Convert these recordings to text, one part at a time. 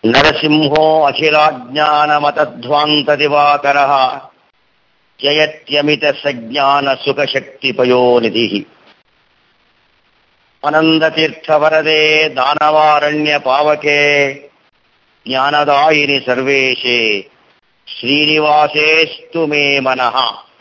ನರಸಿಂಹೋ ಅಖಿಲಾಜ್ಞಾನಮತಧ್ವಾಂತದಿವಾಕರಃ ಜಯತ್ಯಮಿತ ಸಜ್ಞಾನ ಸುಖಶಕ್ತಿ ಪಯೋನಿಧಿ. ಆನಂದತೀರ್ಥವರದೆ ದಾನವಾರಣ್ಯ ಪಾವಕೆ ಜ್ಞಾನದಾಯಿನಿ ಸರ್ವೇಶೇ ಶ್ರೀನಿವಾಸೇಸ್ತು ಮೇ ಮನಃ.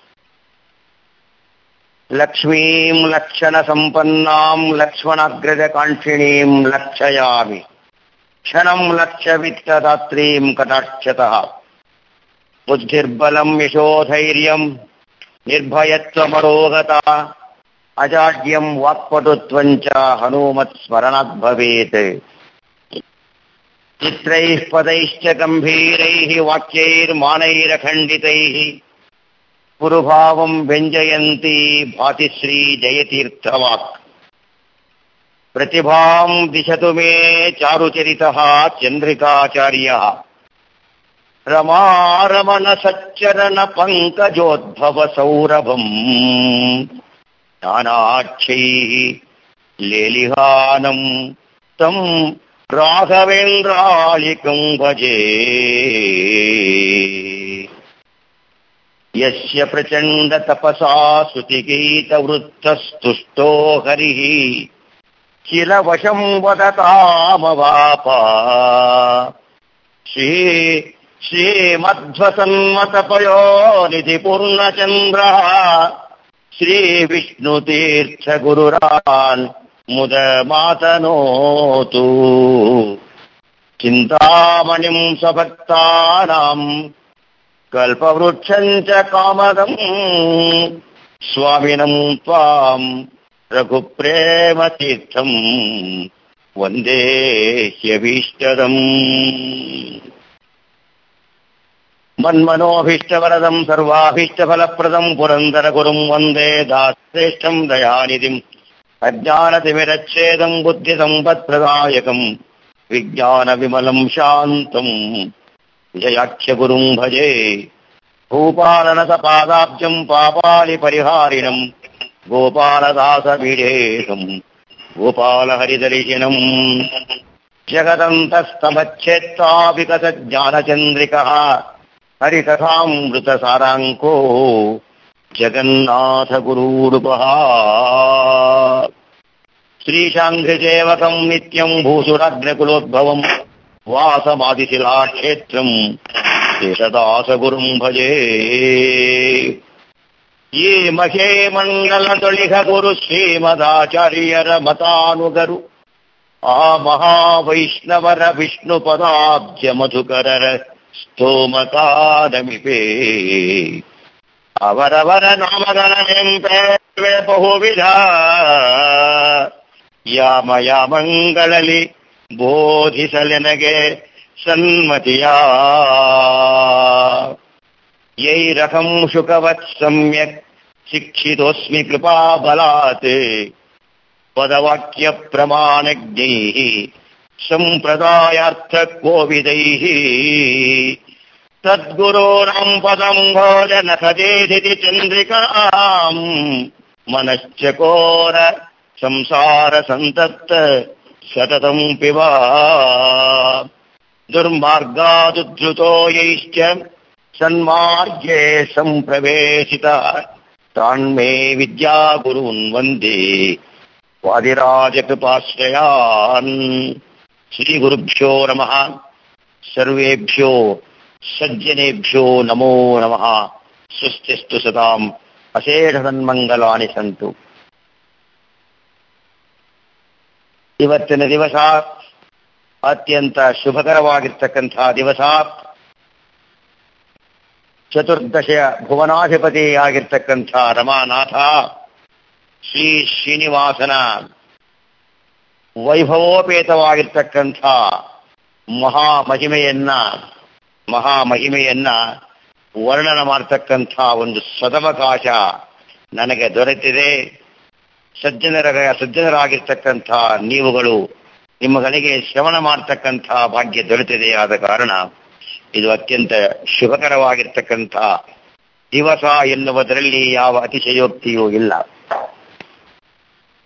ಲಕ್ಷ್ಮೀಂ ಲಕ್ಷಣ ಸಂಪನ್ನಾಂ ಲಕ್ಷ್ಮಣಾಗ್ರಜ ಕಾಂಕ್ಷಿಣೀಂ ಲಕ್ಷಯಾಮಿ ಕ್ಷಣಂ ಲಕ್ಷ್ಯವಿತ್ತದಾತ್ರೀಂ ಕಟಾಕ್ಷತಃ. ಬುದ್ಧಿರ್ಬಲಂ ಯಶೋಧೈರ್ಯಂ ನಿರ್ಭಯತ್ವಮರೋಗತಾ ಅಜಾಡ್ಯಂ ವಾಕ್ಪಟುತ್ವಂಚ ಹನುಮತ್ ಸ್ಮರಣಾತ್ ಭವೇತ್. ಚಿತ್ರೈಃ ಪದೈಶ್ಚ ಗಂಭೀರೈಃ ವಾಕ್ಯೈರ್ಮಾನೈರಖಂಡಿತೈಃ ಪುರುಭಾವಂ ವ್ಯಂಜಯಂತಿ ಭಾತಿ ಶ್ರೀ ಜಯತೀರ್ಥವಾಕ್. ಪ್ರತಿಭಾಂ ದಿಶತು ಮೇ ಚಾರುಚರಿತಃ ಚಂದ್ರಿಕಾಚಾರ್ಯಃ. ರಮಾರಮಣ ಸಚ್ಚರಣ ಪಂಕಜೋದ್ಭವ ಸೌರಭಂ ಜ್ಞಾನಾಕ್ಷೈಃ ಲೇಲಿಹಾನಂ ತಂ ರಾಘವೇಂದ್ರಾಳಿಕಂ ಭಜೆ. ಯಸ್ಯ ಪ್ರಚಂಡ ತಪಸಾ ಸ್ತುತಿಗೀತವೃತ್ತಸ್ತುಷ್ಟೋ ಹರಿಃ ಕಿಲ ವಶಂ ವದತಾಮವಾಪ. ಶ್ರೀಮಧ್ವಸನ್ಮತಪಯೋನಿಧಿ ಪೂರ್ಣಚಂದ್ರಃ ಶ್ರೀ ವಿಷ್ಣುತೀರ್ಥ ಗುರುರಾನ್ ಮುದ ಮಾತನೋತು. ಚಿಂತಾಮಣಿಂ ಸ್ವಭಕ್ತಾನಾಂ ಕಲ್ಪವೃಕ್ಷಂಚ ಕಾಮದಂ ಸ್ವಾಮಿನಂ ತ್ವಾಂ ರಘುಪ್ರೇಮತೀರ್ಥಂ ವಂದೇ ಹ್ಯಭೀಷ್ಟದಂ. ಮನ್ಮನೋಭೀಷ್ಟವರದಂ ಸರ್ವಾಭೀಷ್ಟಫಲಪ್ರದಂ ಪುರಂದರ ಗುರುಂ ವಂದೇ ದಾಸಶ್ರೇಷ್ಠಂ ದಯಾನಿಧಿಂ. ಅಜ್ಞಾನತಿಮಿರಚ್ಛೇದಂ ಬುದ್ಧಿಸಂಪತ್ಪ್ರದಾಯಕಂ ವಿಜ್ಞಾನವಿಮಲಂ ಶಾಂತಂ ಜಯಾಖ್ಯ ಗುರುಂ ಭಜೆ. ಭೂಪಾಲನಸಪಾದಾಬ್ಜಂ ಪಾಪಾಲಿ ಪರಿಹಾರಿಣಂ ಗೋಪಾಲದಾಸಪೀಠೇಶಂ ಗೋಪಾಲಹರಿದರ್ಶಿನಂ. ಜಗದಂತಸ್ತಮಚ್ಛೇತ್ತಾ ವಿಕಸಜ್ಞಾನಚಂದ್ರಿಕಃ ಹರಿಕಥಾಮೃತಸಾರಾಂಕೋ ಜಗನ್ನಾಥ ಗುರೂರುಪಃ. ಶ್ರೀಶಾಂಘ್ರಿಸೇವಕಂ ನಿತ್ಯಂ ಭೂಸುರಾಗ್ರಕುಲೋದ್ಭವಂ ವಾಸಮಾದಿಶಿಲಾಕ್ಷೇತ್ರಂ ಶೇಷದಾಸಗುರುಂ ಭಜೆ. ಈ ಮಹೇ ಮಂಗಲ ತೊಳಿಹ ಗುರು ಶ್ರೀಮದಾಚಾರ್ಯರ ಮತಾನುಗರು ಆ ಮಹಾವೈಷ್ಣವರ ವಿಷ್ಣು ಪದಾಬ್ಜ ಮಧುಕರರ ಸ್ತೋಮಕಾದಮಿಪೇ. ಅವರವರ ನಾಮಗಳ ನೆಂಪೆ ಬಹುವಿಧ ಯಾಮಯಾಮಂಗಳಲ್ಲಿ ಬೋಧಿಸಲೆನಗೆ ಸನ್ಮತಿಯ. ಯೈರಹಂ ಶುಕವತ್ ಸಮ್ಯಕ್ ಶಿಕ್ಷಿತೋಸ್ಮಿ ಕೃಪಾಬಲಾತ್ ಪದವಾಕ್ಯ ಪ್ರಮಾಣಜ್ಞೈಃ ಸಂಪ್ರದಾಯಾರ್ಥ ಕೋವಿದೈಃ. ತದ್ಗುರೋಣಾಂ ಪದಂ ಭೋಜನ ಸದೇಧಿತಿ ಚಂದ್ರಿಕಾಂ ಮನಶ್ಚಕೋರ ಸಂಸಾರ ಸಂತಪ್ತ ಸತತಂ ಪಿಬಾ. ದುರ್ಮಾರ್ಗಾದುದ್ಧೃತೋ ಯೈಶ್ಚ ಸನ್ಮಾರ್ಗೇ ಸಂಪ್ರವೇಶಿತ ತಾನ್ಮೇ ವಿದ್ಯಾ ಗುರುನ್ ವಂದೇ ವಾದಿರಾಜಕೃಪಾಶ್ರಯಾನ್. ಶ್ರೀ ಗುರುಭ್ಯೋ ನಮಃ. ಸರ್ವೇಭ್ಯೋ ಸಜ್ಜನೇಭ್ಯೋ ನಮೋ ನಮಃ. ಸ್ವಸ್ತಿಸ್ತು ಸತಾಂ ಅಶೇಷ ಸನ್ಮಂಗಲಾನಿ ಸಂತು. ಇವತ್ತಿನ ದಿವಸ ಅತ್ಯಂತ ಶುಭಕರವಾಗಿರ್ತಕ್ಕಂಥ ದಿವಸ. ಚತುರ್ದಶ ಭುವನಾಧಿಪತಿಯಾಗಿರ್ತಕ್ಕಂಥ ರಮಾನಾಥ ಶ್ರೀ ಶ್ರೀನಿವಾಸನ ವೈಭವೋಪೇತವಾಗಿರ್ತಕ್ಕಂಥ ಮಹಾಮಹಿಮೆಯನ್ನ ವರ್ಣನ ಮಾಡತಕ್ಕಂಥ ಒಂದು ಸದವಕಾಶ ನನಗೆ ದೊರೆತಿದೆ. ಸಜ್ಜನರಾಗಿರ್ತಕ್ಕಂಥ ನೀವುಗಳು ನಿಮ್ಮಗಳಿಗೆ ಶ್ರವಣ ಮಾಡತಕ್ಕಂಥ ಭಾಗ್ಯ ದೊರೆತಿದೆ. ಆದ ಕಾರಣ ಇದು ಅತ್ಯಂತ ಶುಭಕರವಾಗಿರ್ತಕ್ಕಂಥ ದಿವಸ ಎನ್ನುವುದರಲ್ಲಿ ಯಾವ ಅತಿಶಯೋಕ್ತಿಯೂ ಇಲ್ಲ.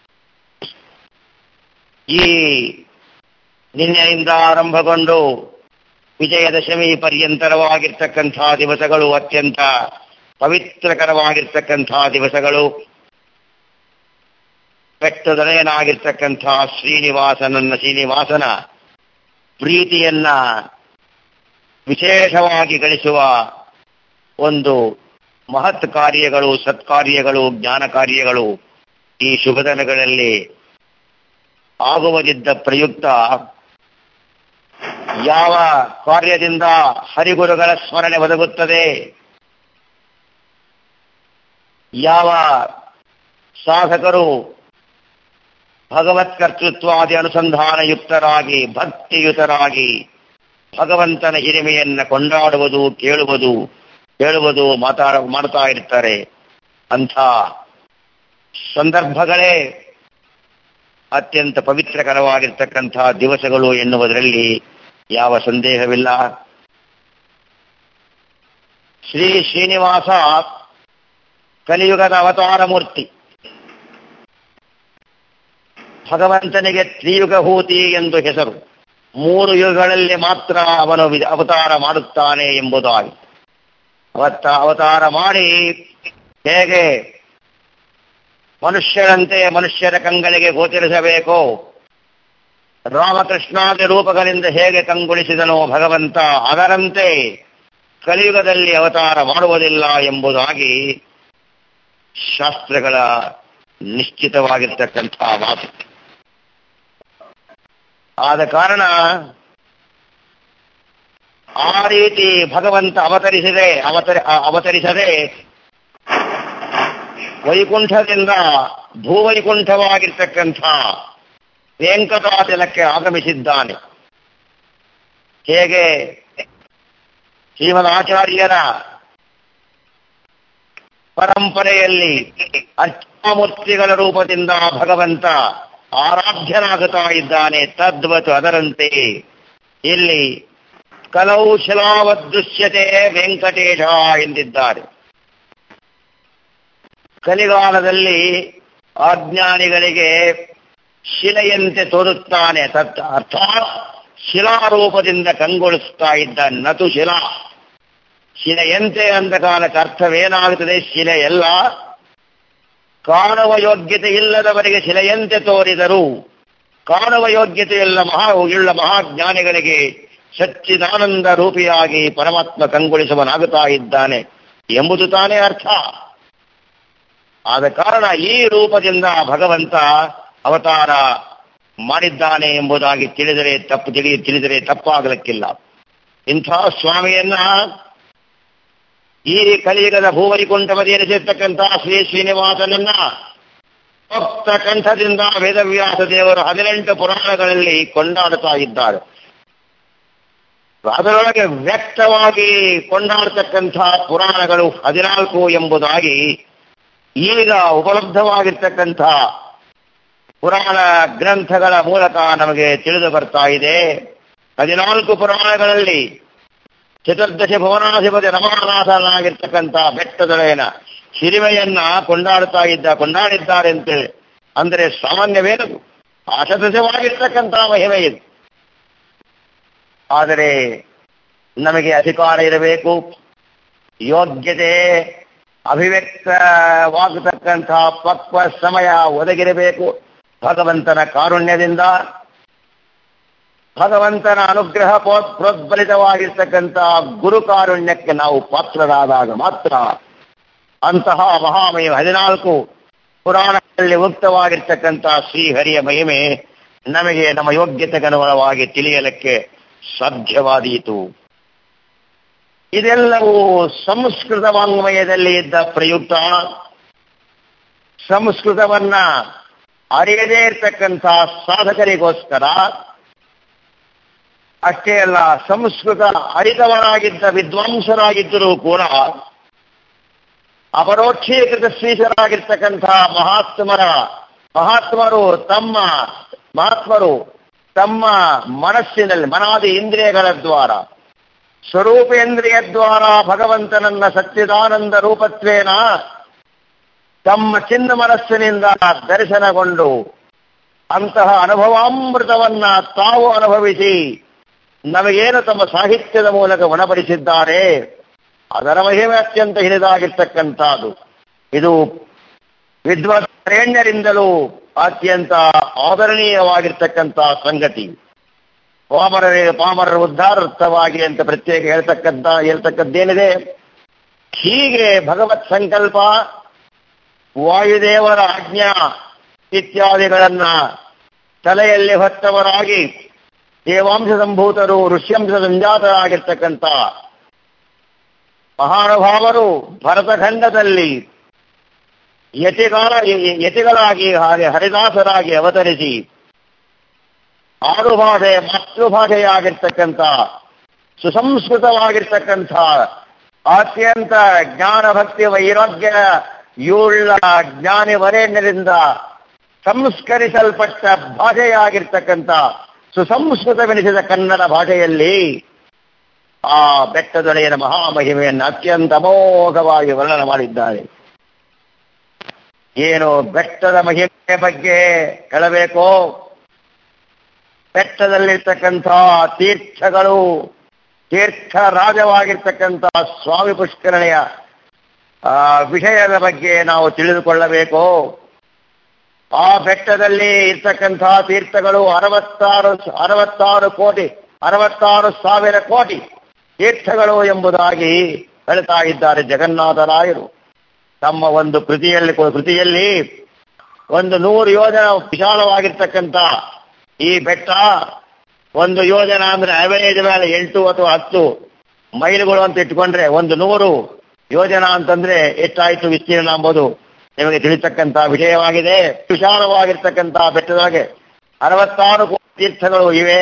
ಈ ನಿನ್ನೆಯಿಂದ ಆರಂಭಗೊಂಡು ವಿಜಯದಶಮಿ ಪರ್ಯಂತರವಾಗಿರ್ತಕ್ಕಂಥ ದಿವಸಗಳು ಅತ್ಯಂತ ಪವಿತ್ರಕರವಾಗಿರ್ತಕ್ಕಂಥ ದಿವಸಗಳು. ಬೆಟ್ಟದೊಡೆಯನಾಗಿರ್ತಕ್ಕಂಥ ಶ್ರೀನಿವಾಸನ ಪ್ರೀತಿಯನ್ನ ವಿಶೇಷವಾಗಿ ಗಳಿಸುವ ಒಂದು ಮಹತ್ ಕಾರ್ಯಗಳು, ಸತ್ಕಾರ್ಯಗಳು, ಜ್ಞಾನ ಕಾರ್ಯಗಳು ಈ ಶುಭ ದಿನಗಳಲ್ಲಿ ಆಗುವುದಿದ್ದ ಪ್ರಯುಕ್ತ ಯಾವ ಕಾರ್ಯದಿಂದ ಹರಿಗುರುಗಳ ಸ್ಮರಣೆ ಒದಗುತ್ತದೆ, ಯಾವ ಸಾಧಕರು ಭಗವತ್ ಕರ್ತೃತ್ವಾದಿ ಅನುಸಂಧಾನಯುಕ್ತರಾಗಿ ಭಕ್ತಿಯುತರಾಗಿ ಭಗವಂತನ ಹಿರಿಮೆಯನ್ನ ಕೊಂಡಾಡುವುದು, ಕೇಳುವುದು ಮಾಡ್ತಾ ಇರ್ತಾರೆ. ಅಂಥ ಸಂದರ್ಭಗಳೇ ಅತ್ಯಂತ ಪವಿತ್ರಕರವಾಗಿರ್ತಕ್ಕಂಥ ದಿವಸಗಳು ಎನ್ನುವುದರಲ್ಲಿ ಯಾವ ಸಂದೇಹವಿಲ್ಲ. ಶ್ರೀನಿವಾಸ ಕಲಿಯುಗದ ಅವತಾರ ಮೂರ್ತಿ. ಭಗವಂತನಿಗೆ ತ್ರಿಯುಗಹೂತಿ ಎಂದು ಹೆಸರು. 3 ಯುಗಗಳಲ್ಲಿ ಮಾತ್ರ ಅವನು ಅವತಾರ ಮಾಡುತ್ತಾನೆ ಎಂಬುದಾಗಿ. ಅವತಾರ ಮಾಡಿ ಹೇಗೆ ಮನುಷ್ಯರಂತೆ ಮನುಷ್ಯರ ಕಂಗಳಿಗೆ ಗೋಚರಿಸಬೇಕೋ, ರಾಮಕೃಷ್ಣಾದಿ ರೂಪಗಳಿಂದ ಹೇಗೆ ಕಂಗೊಳಿಸಿದನೋ ಭಗವಂತ, ಅದರಂತೆ ಕಲಿಯುಗದಲ್ಲಿ ಅವತಾರ ಮಾಡುವುದಿಲ್ಲ ಎಂಬುದಾಗಿ ಶಾಸ್ತ್ರಗಳ ನಿಶ್ಚಿತವಾಗಿರ್ತಕ್ಕಂಥ ಮಾತು. ಆದ ಕಾರಣ ಆ ರೀತಿ ಭಗವಂತ ಅವತರಿಸದೆ ವೈಕುಂಠದಿಂದ ಭೂವೈಕುಂಠವಾಗಿರ್ತಕ್ಕಂಥ ವೆಂಕಟಾಚಲಕ್ಕೆ ಆಗಮಿಸಿದ್ದಾನೆ. ಹೇಗೆ ಶ್ರೀಮದಾಚಾರ್ಯರ ಪರಂಪರೆಯಲ್ಲಿ ಅರ್ಚಾಮೂರ್ತಿಗಳ ರೂಪದಿಂದ ಭಗವಂತ ಆರಾಧ್ಯನಾಗುತ್ತಾ ಇದ್ದಾನೆ, ತದ್ವತ್ ಅದರಂತೆ ಇಲ್ಲಿ ಕಲೌ ಶಿಲಾವದೃಶ್ಯತೆ ವೆಂಕಟೇಶ ಎಂದಿದ್ದಾರೆ. ಕಲಿಗಾಲದಲ್ಲಿ ಅಜ್ಞಾನಿಗಳಿಗೆ ಶಿಲೆಯಂತೆ ತೋರುತ್ತಾನೆ, ಅರ್ಥಾತ್ ಶಿಲಾರೂಪದಿಂದ ಕಂಗೊಳಿಸ್ತಾ ಇದ್ದ ನತು ಶಿಲಾ. ಶಿಲೆಯಂತೆ ಅಂದ ಕಾಲಕ್ಕೆ ಅರ್ಥವೇನಾಗುತ್ತದೆ? ಶಿಲೆ ಎಲ್ಲ ಕಾಣುವ ಯೋಗ್ಯತೆ ಇಲ್ಲದವರಿಗೆ ಶಿಲೆಯಂತೆ ತೋರಿದರು, ಕಾಣುವ ಯೋಗ್ಯತೆಯುಳ್ಳ ಮಹಾಜ್ಞಾನಿಗಳಿಗೆ ಸಚ್ಚಿದಾನಂದ ರೂಪಿಯಾಗಿ ಪರಮಾತ್ಮ ಕಂಗೊಳಿಸುವನಾಗುತ್ತಾ ಇದ್ದಾನೆ ಎಂಬುದು ತಾನೇ ಅರ್ಥ. ಆದ ಕಾರಣ ಈ ರೂಪದಿಂದ ಭಗವಂತ ಅವತಾರ ಮಾಡಿದ್ದಾನೆ ಎಂಬುದಾಗಿ ತಿಳಿದರೆ ತಪ್ಪಾಗಲಿಕ್ಕಿಲ್ಲ. ಇಂಥ ಸ್ವಾಮಿಯನ್ನ ಈ ಕಲಿಯುಗದ ಭೂವೈಕುಂಠವದಿ ಎನಿಸಿರ್ತಕ್ಕಂಥ ಶ್ರೀನಿವಾಸನನ್ನ ಭಕ್ತ ಕಂಠದಿಂದ ವೇದವ್ಯಾಸ ದೇವರು 18 ಪುರಾಣಗಳಲ್ಲಿ ಕೊಂಡಾಡುತ್ತಾ ಇದ್ದಾರೆ. ಅದರೊಳಗೆ ವ್ಯಕ್ತವಾಗಿ ಕೊಂಡಾಡ್ತಕ್ಕಂಥ ಪುರಾಣಗಳು 14 ಎಂಬುದಾಗಿ ಈಗ ಉಪಲಬ್ಧವಾಗಿರ್ತಕ್ಕಂಥ ಪುರಾಣ ಗ್ರಂಥಗಳ ಮೂಲಕ ನಮಗೆ ತಿಳಿದು ಬರ್ತಾ ಇದೆ. 14 ಪುರಾಣಗಳಲ್ಲಿ ಚತುರ್ದಶ ಭುವನಾಧಿಪತಿ ರಮಾನಾಥನಾಗಿರ್ತಕ್ಕಂಥ ಬೆಟ್ಟದೊಡೆಯನ ಹಿರಿಮೆಯನ್ನ ಕೊಂಡಾಡಿದ್ದಾರೆ ಅಂತೇಳಿ ಅಂದರೆ ಸಾಮಾನ್ಯವೇನದು, ಅಶತಶವಾಗಿರ್ತಕ್ಕಂಥ ಮಹಿಮೆ ಇದು. ಆದರೆ ನಮಗೆ ಅಧಿಕಾರ ಇರಬೇಕು, ಯೋಗ್ಯತೆ ಅಭಿವ್ಯಕ್ತವಾಗತಕ್ಕಂಥ ಪಕ್ವ ಸಮಯ ಒದಗಿರಬೇಕು. ಭಗವಂತನ ಕಾರುಣ್ಯದಿಂದ, ಭಗವಂತನ ಅನುಗ್ರಹ ಪ್ರೋದ್ಬಲಿತವಾಗಿರ್ತಕ್ಕಂಥ ಗುರು ಕಾರುಣ್ಯಕ್ಕೆ ನಾವು ಪಾತ್ರರಾದಾಗ ಮಾತ್ರ ಅಂತಹ ಮಹಾಮಹಿಮೆ 14 ಪುರಾಣಗಳಲ್ಲಿ ಉಕ್ತವಾಗಿರ್ತಕ್ಕಂಥ ಶ್ರೀಹರಿಯ ಮಹಿಮೆ ನಮಗೆ ನಮ್ಮ ಯೋಗ್ಯತೆಗನುಗುಣವಾಗಿ ತಿಳಿಯಲಿಕ್ಕೆ ಸಾಧ್ಯವಾದೀತು. ಇದೆಲ್ಲವೂ ಸಂಸ್ಕೃತ ವಾಂಗ್ಮಯದಲ್ಲಿ ಇದ್ದ ಪ್ರಯುಕ್ತ. ಸಂಸ್ಕೃತವನ್ನ ಅರಿಯದೇ ಇರತಕ್ಕಂಥ ಸಾಧಕರಿಗೋಸ್ಕರ ಅಷ್ಟೇ ಅಲ್ಲ, ಸಂಸ್ಕೃತ ಅರಿತವರಾಗಿದ್ದ ವಿದ್ವಾಂಸರಾಗಿದ್ದರೂ ಕೂಡ ಅಪರೋಕ್ಷೀಕೃತ ಶ್ರೀಶರಾಗಿರ್ತಕ್ಕಂಥ ಮಹಾತ್ಮರು ತಮ್ಮ ಮನಸ್ಸಿನಲ್ಲಿ ಮನಾದಿ ಇಂದ್ರಿಯಗಳ ದ್ವಾರ ಸ್ವರೂಪೇಂದ್ರಿಯ ದ್ವಾರ ಭಗವಂತನನ್ನ ಸಚ್ಚಿದಾನಂದ ರೂಪತ್ವೇನ ತಮ್ಮ ಚಿನ್ನ ಮನಸ್ಸಿನಿಂದ ದರ್ಶನಗೊಂಡು ಅಂತಹ ಅನುಭವಾಮೃತವನ್ನ ತಾವು ಅನುಭವಿಸಿ ನಮಗೇನು ತಮ್ಮ ಸಾಹಿತ್ಯದ ಮೂಲಕ ಉಣಪಡಿಸಿದ್ದಾರೆ ಅದರ ಮಹಿಮೆ ಅತ್ಯಂತ ಹಿರಿದಾಗಿರ್ತಕ್ಕಂಥದ್ದು. ಇದು ವಿದ್ವತ್ಪ್ರೇಣ್ಯರಿಂದಲೂ ಅತ್ಯಂತ ಆದರಣೀಯವಾಗಿರ್ತಕ್ಕಂಥ ಸಂಗತಿ. ಪಾಮರರ ಉದ್ಧಾರಾರ್ಥವಾಗಿ ಅಂತ ಪ್ರತ್ಯೇಕ ಹೇಳ್ತಕ್ಕದ್ದೇನಿದೆ. ಹೀಗೆ ಭಗವತ್ ಸಂಕಲ್ಪ, ವಾಯುದೇವರ ಆಜ್ಞಾ ಇತ್ಯಾದಿಗಳನ್ನ ತಲೆಯಲ್ಲಿ ಹೊತ್ತವರಾಗಿ ದೇವಾಂಶ ಸಂಭೂತರು, ಋಷ್ಯಂಶ ಸಂಜಾತರಾಗಿರ್ತಕ್ಕಂಥ ಮಹಾನುಭಾವರು ಭರತಖಂಡದಲ್ಲಿ ಯತಿಗಳಾಗಿ ಹಾಗೆ ಹರಿದಾಸರಾಗಿ ಅವತರಿಸಿ ಆಡುಭಾಷೆ ಮಾತೃಭಾಷೆಯಾಗಿರ್ತಕ್ಕಂಥ ಸುಸಂಸ್ಕೃತವಾಗಿರ್ತಕ್ಕಂಥ ಅತ್ಯಂತ ಜ್ಞಾನ ಭಕ್ತಿ ವೈರಾಗ್ಯ ಯುಳ್ಳ ಜ್ಞಾನಿ ವರೇಣ್ಯರಿಂದ ಸಂಸ್ಕರಿಸಲ್ಪಟ್ಟ ಭಾಷೆಯಾಗಿರ್ತಕ್ಕಂಥ ಸುಸಂಸ್ಕೃತವೆನಿಸಿದ ಕನ್ನಡ ಭಾಷೆಯಲ್ಲಿ ಆ ಬೆಟ್ಟದೊಡೆಯನ ಮಹಾಮಹಿಮೆಯನ್ನು ಅತ್ಯಂತ ಅಮೋಘವಾಗಿ ವರ್ಣನೆ ಮಾಡಿದ್ದಾರೆ. ಏನು ಬೆಟ್ಟದ ಮಹಿಮೆ ಬಗ್ಗೆ ಹೇಳಬೇಕೋ, ಬೆಟ್ಟದಲ್ಲಿರ್ತಕ್ಕಂಥ ತೀರ್ಥಗಳು, ತೀರ್ಥರಾಜವಾಗಿರ್ತಕ್ಕಂಥ ಸ್ವಾಮಿ ಪುಷ್ಕರಣಿಯ ವಿಷಯದ ಬಗ್ಗೆ ನಾವು ತಿಳಿದುಕೊಳ್ಳಬೇಕು. ಆ ಬೆಟ್ಟದಲ್ಲಿ ಇರ್ತಕ್ಕಂಥ ತೀರ್ಥಗಳು 66,000 ಕೋಟಿ ತೀರ್ಥಗಳು ಎಂಬುದಾಗಿ ಹೇಳ್ತಾ ಇದ್ದಾರೆ ಜಗನ್ನಾಥರಾಯರು. ತಮ್ಮ ಒಂದು ಕೃತಿಯಲ್ಲಿ 100 ಯೋಜನ ವಿಶಾಲವಾಗಿರ್ತಕ್ಕಂಥ ಈ ಬೆಟ್ಟ, 1 ಯೋಜನ ಅಂದ್ರೆ ಅವರೇಜ್ ಮೇಲೆ 8 ಅಥವಾ 10 ಮೈಲುಗಳು ಅಂತ ಇಟ್ಕೊಂಡ್ರೆ 100 ಯೋಜನ ಅಂತಂದ್ರೆ ಎಷ್ಟಾಯ್ತು ವಿಸ್ತೀರ್ಣ ಎಂಬುದು ನಿಮಗೆ ತಿಳಿತಕ್ಕಂಥ ವಿಷಯವಾಗಿದೆ. ವಿಶಾಲವಾಗಿರ್ತಕ್ಕಂಥ ಬೆಟ್ಟದೊಳಗೆ 66 ಕೋಟಿ ತೀರ್ಥಗಳು ಇವೆ.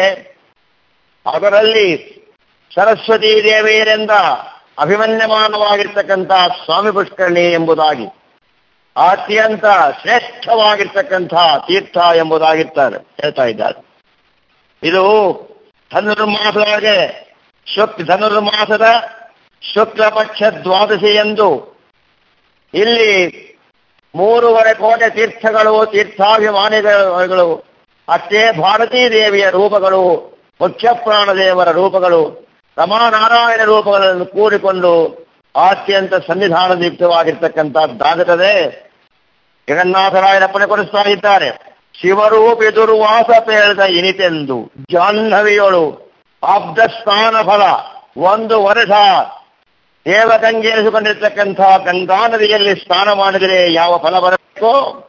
ಅದರಲ್ಲಿ ಸರಸ್ವತೀ ದೇವಿಯರಿಂದ ಅಭಿಮನ್ಯಮಾನವಾಗಿರ್ತಕ್ಕಂಥ ಸ್ವಾಮಿ ಪುಷ್ಕರಣಿ ಎಂಬುದಾಗಿ ಅತ್ಯಂತ ಶ್ರೇಷ್ಠವಾಗಿರ್ತಕ್ಕಂಥ ತೀರ್ಥ ಎಂಬುದಾಗಿರ್ತಾರೆ ಹೇಳ್ತಾ ಇದ್ದಾರೆ. ಇದು ಧನುರ್ಮಾಸದೊಳಗೆ ಧನುರ್ಮಾಸದ ಶುಕ್ಲ ಪಕ್ಷ ದ್ವಾದಶಿ ಎಂದು ಇಲ್ಲಿ 3.5 ಕೋಟಿ ತೀರ್ಥಗಳು, ತೀರ್ಥಾಭಿಮಾನಿಗಳು, ಅಷ್ಟೇ ಭಾರತೀ ದೇವಿಯ ರೂಪಗಳು, ಮುಖ್ಯ ಪ್ರಾಣದೇವರ ರೂಪಗಳು, ರಮಾನಾರಾಯಣ ರೂಪಗಳನ್ನು ಕೂಡಿಕೊಂಡು ಅತ್ಯಂತ ಸನ್ನಿಧಾನದೀಪ್ತವಾಗಿರ್ತಕ್ಕಂಥದ್ದಾಗುತ್ತದೆ. ಜಗನ್ನಾಥರಾಯರಪ್ಪಣೆ ಕೊಡಿಸ್ತಾ ಇದ್ದಾರೆ. ಶಿವರೂಪಿ ದುರ್ವಾಸ ಪೇಳ್ದ ಇನಿತೆಂದು ಜಾಹ್ನವಿಯೊಳು ಆಬ್ಧಸ್ಥಾನ ಫಲ 1 ವರ್ಷ ದೇವಗಂಗೆ ಎನಿಸಿಕೊಂಡಿರ್ತಕ್ಕಂಥ ಗಂಗಾ ನದಿಯಲ್ಲಿ ಸ್ನಾನ ಮಾಡಿದರೆ ಯಾವ ಫಲ ಬರಬೇಕೋ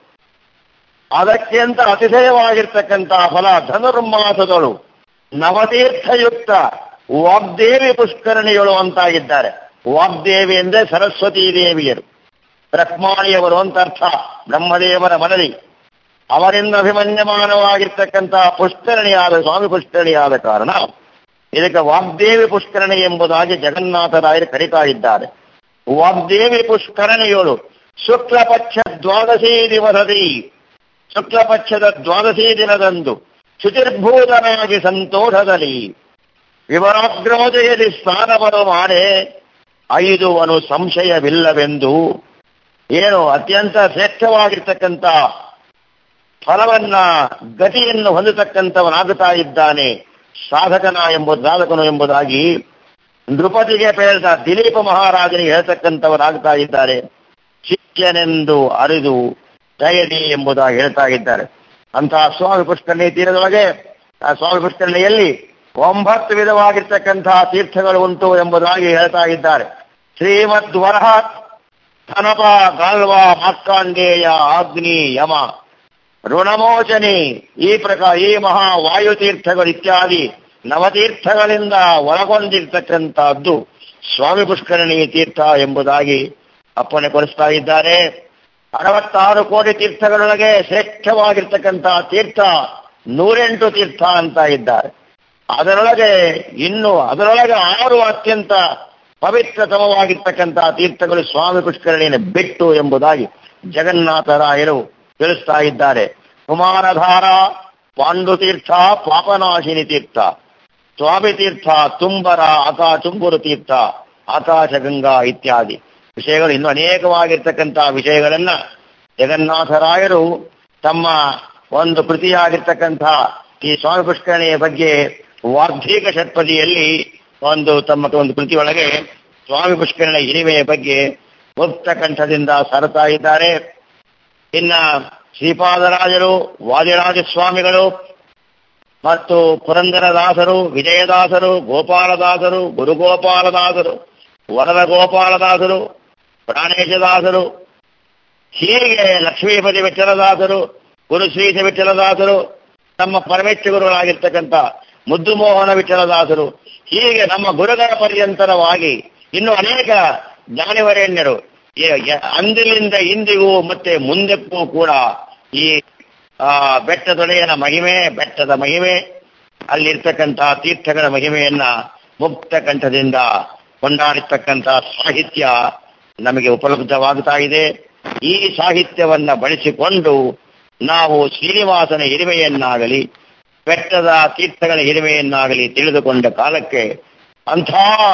ಅದಕ್ಕಿಂತ ಅತಿಶಯವಾಗಿರ್ತಕ್ಕಂಥ ಫಲ ಧನುರ್ಮಾಸದಳು ನವತೀರ್ಥಯುಕ್ತ ವಾಗ್ದೇವಿ ಪುಷ್ಕರಣಿಯಳು ಅಂತಾಗಿದ್ದಾರೆ. ವಾಗ್ದೇವಿ ಎಂದರೆ ಸರಸ್ವತೀ ದೇವಿಯರು, ಬ್ರಹ್ಮಾಣಿಯವರು ಅಂತ ಅರ್ಥ. ಬ್ರಹ್ಮದೇವರ ಮನದಿ ಅವರಿಂದ ಅಭಿಮನ್ಯಮಾನವಾಗಿರ್ತಕ್ಕಂಥ ಪುಷ್ಕರಣಿಯಾದ ಸ್ವಾಮಿ ಪುಷ್ಕರಣಿಯಾದ ಕಾರಣ ಇದಕ್ಕೆ ವಾಗ್ದೇವಿ ಪುಷ್ಕರಣಿ ಎಂಬುದಾಗಿ ಜಗನ್ನಾಥರಾಯರು ಕರೀತಾ ಇದ್ದಾರೆ. ವಾಗ್ದೇವಿ ಪುಷ್ಕರಣಿಯಳು ಶುಕ್ಲ ಪಕ್ಷ ದ್ವಾದಶಿ ದಿವಸದಿ, ಶುಕ್ಲ ಪಕ್ಷದ ದ್ವಾದಶಿ ದಿನದಂದು ಶುಚಿರ್ಭೂತನಾಗಿ ಸಂತೋಷದಲ್ಲಿ ವಿವರಾಗ್ರೋದಯಲ್ಲಿ ಸ್ನಾನವನ್ನು ಮಾಡಿ 5 ಸಂಶಯವಿಲ್ಲವೆಂದು ಏನು ಅತ್ಯಂತ ಶ್ರೇಷ್ಠವಾಗಿರ್ತಕ್ಕಂಥ ಫಲವನ್ನ ಗತಿಯನ್ನು ಹೊಂದತಕ್ಕಂಥವನಾಗುತ್ತಾ ಇದ್ದಾನೆ ಸಾಧಕನು ಎಂಬುದಾಗಿ ನೃಪತಿಗೆ ಹೇಳಿದ ದಿಲೀಪ ಮಹಾರಾಜನಿಗೆ ಹೇಳ್ತಕ್ಕಂಥವರಾಗ್ತಾ ಇದ್ದಾರೆ. ಶಿಷ್ಯನೆಂದು ಅರಿದು ದಯದಿ ಎಂಬುದಾಗಿ ಹೇಳ್ತಾ ಇದ್ದಾರೆ. ಅಂತಹ ಸ್ವಾಮಿ ಪುಷ್ಕರಣಿ ತೀರದೊಳಗೆ ಆ ಸ್ವಾಮಿ ಪುಷ್ಕರಣಿಯಲ್ಲಿ 9 ವಿಧವಾಗಿರ್ತಕ್ಕಂತಹ ತೀರ್ಥಗಳು ಉಂಟು ಎಂಬುದಾಗಿ ಹೇಳ್ತಾ ಇದ್ದಾರೆ. ಶ್ರೀಮದ್ ವರಹ, ಧನಪ, ಗಾಲ್ವ, ಮಾರ್ಕಾಂಡೇಯ, ಅಗ್ನಿ, ಯಮ, ಋಣಮೋಚನಿ, ಈ ಮಹಾ ವಾಯುತೀರ್ಥಗಳು ಇತ್ಯಾದಿ ನವತೀರ್ಥಗಳಿಂದ ಒಳಗೊಂಡಿರ್ತಕ್ಕಂಥದ್ದು ಸ್ವಾಮಿ ಪುಷ್ಕರಣಿ ತೀರ್ಥ ಎಂಬುದಾಗಿ ಅಪ್ಪಣೆ ಕೊಡಿಸ್ತಾ ಇದ್ದಾರೆ. 66 ಕೋಟಿ ತೀರ್ಥಗಳೊಳಗೆ ಶ್ರೇಷ್ಠವಾಗಿರ್ತಕ್ಕಂಥ ತೀರ್ಥ 108 ತೀರ್ಥ ಅಂತ ಇದ್ದಾರೆ. ಅದರೊಳಗೆ 6 ಅತ್ಯಂತ ಪವಿತ್ರತಮವಾಗಿರ್ತಕ್ಕಂಥ ತೀರ್ಥಗಳು ಸ್ವಾಮಿ ಪುಷ್ಕರಣಿಯನ್ನು ಬಿಟ್ಟು ಎಂಬುದಾಗಿ ಜಗನ್ನಾಥರಾಯರು ತಿಳಿಸ್ತಾ ಇದ್ದಾರೆ. ಕುಮಾರಧಾರ, ಪಾಂಡುತೀರ್ಥ, ಪಾಪನಾಶಿನಿ ತೀರ್ಥ, ಸ್ವಾಮಿ ತೀರ್ಥ, ತುಂಬರ, ತುಂಬುರು ತೀರ್ಥ, ಆಕಾಶ ಗಂಗಾ ಇತ್ಯಾದಿ ವಿಷಯಗಳು ಇನ್ನೂ ಅನೇಕವಾಗಿರ್ತಕ್ಕಂಥ ವಿಷಯಗಳನ್ನ ಜಗನ್ನಾಥರಾಯರು ತಮ್ಮ ಒಂದು ಕೃತಿಯಾಗಿರ್ತಕ್ಕಂಥ ಈ ಸ್ವಾಮಿ ಪುಷ್ಕರಣಿಯ ಬಗ್ಗೆ ವಾರ್ಧಿಕ ಷಟ್ಪದಿಯಲ್ಲಿ ತಮ್ಮ ಒಂದು ಕೃತಿಯೊಳಗೆ ಸ್ವಾಮಿ ಪುಷ್ಕರಣ ಹಿರಿಮೆಯ ಬಗ್ಗೆ ಮುಕ್ತ ಕಂಠದಿಂದ ಸಾರುತ್ತಾ ಇದ್ದಾರೆ. ಇನ್ನ ಶ್ರೀಪಾದರಾಜರು, ವಾದಿರಾಜ ಸ್ವಾಮಿಗಳು ಮತ್ತು ಪುರಂದರದಾಸರು, ವಿಜಯದಾಸರು, ಗೋಪಾಲದಾಸರು, ಗುರುಗೋಪಾಲದಾಸರು, ವರದ ಗೋಪಾಲದಾಸರು, ಪ್ರಾಣೇಶದಾಸರು, ಹೀಗೆ ಲಕ್ಷ್ಮೀಪತಿ ವಿಠಲದಾಸರು, ಗುರುಶ್ರೀಶ ವಿಠಲದಾಸರು, ನಮ್ಮ ಪರಮೇಶ್ವರ ಗುರುಗಳಾಗಿರ್ತಕ್ಕಂಥ ಮುದ್ದು ಮೋಹನ ವಿಠಲದಾಸರು, ಹೀಗೆ ನಮ್ಮ ಗುರುಗಳ ಪರ್ಯಂತರವಾಗಿ ಇನ್ನೂ ಅನೇಕ ಜ್ಞಾನಿವರೇಣ್ಯರು ಅಂದಿನಿಂದ ಇಂದಿಗೂ ಮತ್ತೆ ಮುಂದಕ್ಕೂ ಕೂಡ ಈ ಬೆಟ್ಟದೊಡೆಯನ ಮಹಿಮೆ, ಬೆಟ್ಟದ ಮಹಿಮೆ, ಅಲ್ಲಿರ್ತಕ್ಕಂತಹ ತೀರ್ಥಗಳ ಮಹಿಮೆಯನ್ನ ಮುಕ್ತ ಕಂಠದಿಂದ ಕೊಂಡಾಡಿರ್ತಕ್ಕಂಥ ಸಾಹಿತ್ಯ ನಮಗೆ ಉಪಲಬ್ಧವಾಗುತ್ತಾ ಇದೆ. ಈ ಸಾಹಿತ್ಯವನ್ನ ಬಳಸಿಕೊಂಡು ನಾವು ಶ್ರೀನಿವಾಸನ ಹಿರಿಮೆಯನ್ನಾಗಲಿ ಬೆಟ್ಟದ ತೀರ್ಥಗಳ ಹಿರಿಮೆಯನ್ನಾಗಲಿ ತಿಳಿದುಕೊಂಡ ಕಾಲಕ್ಕೆ ಅಂಥ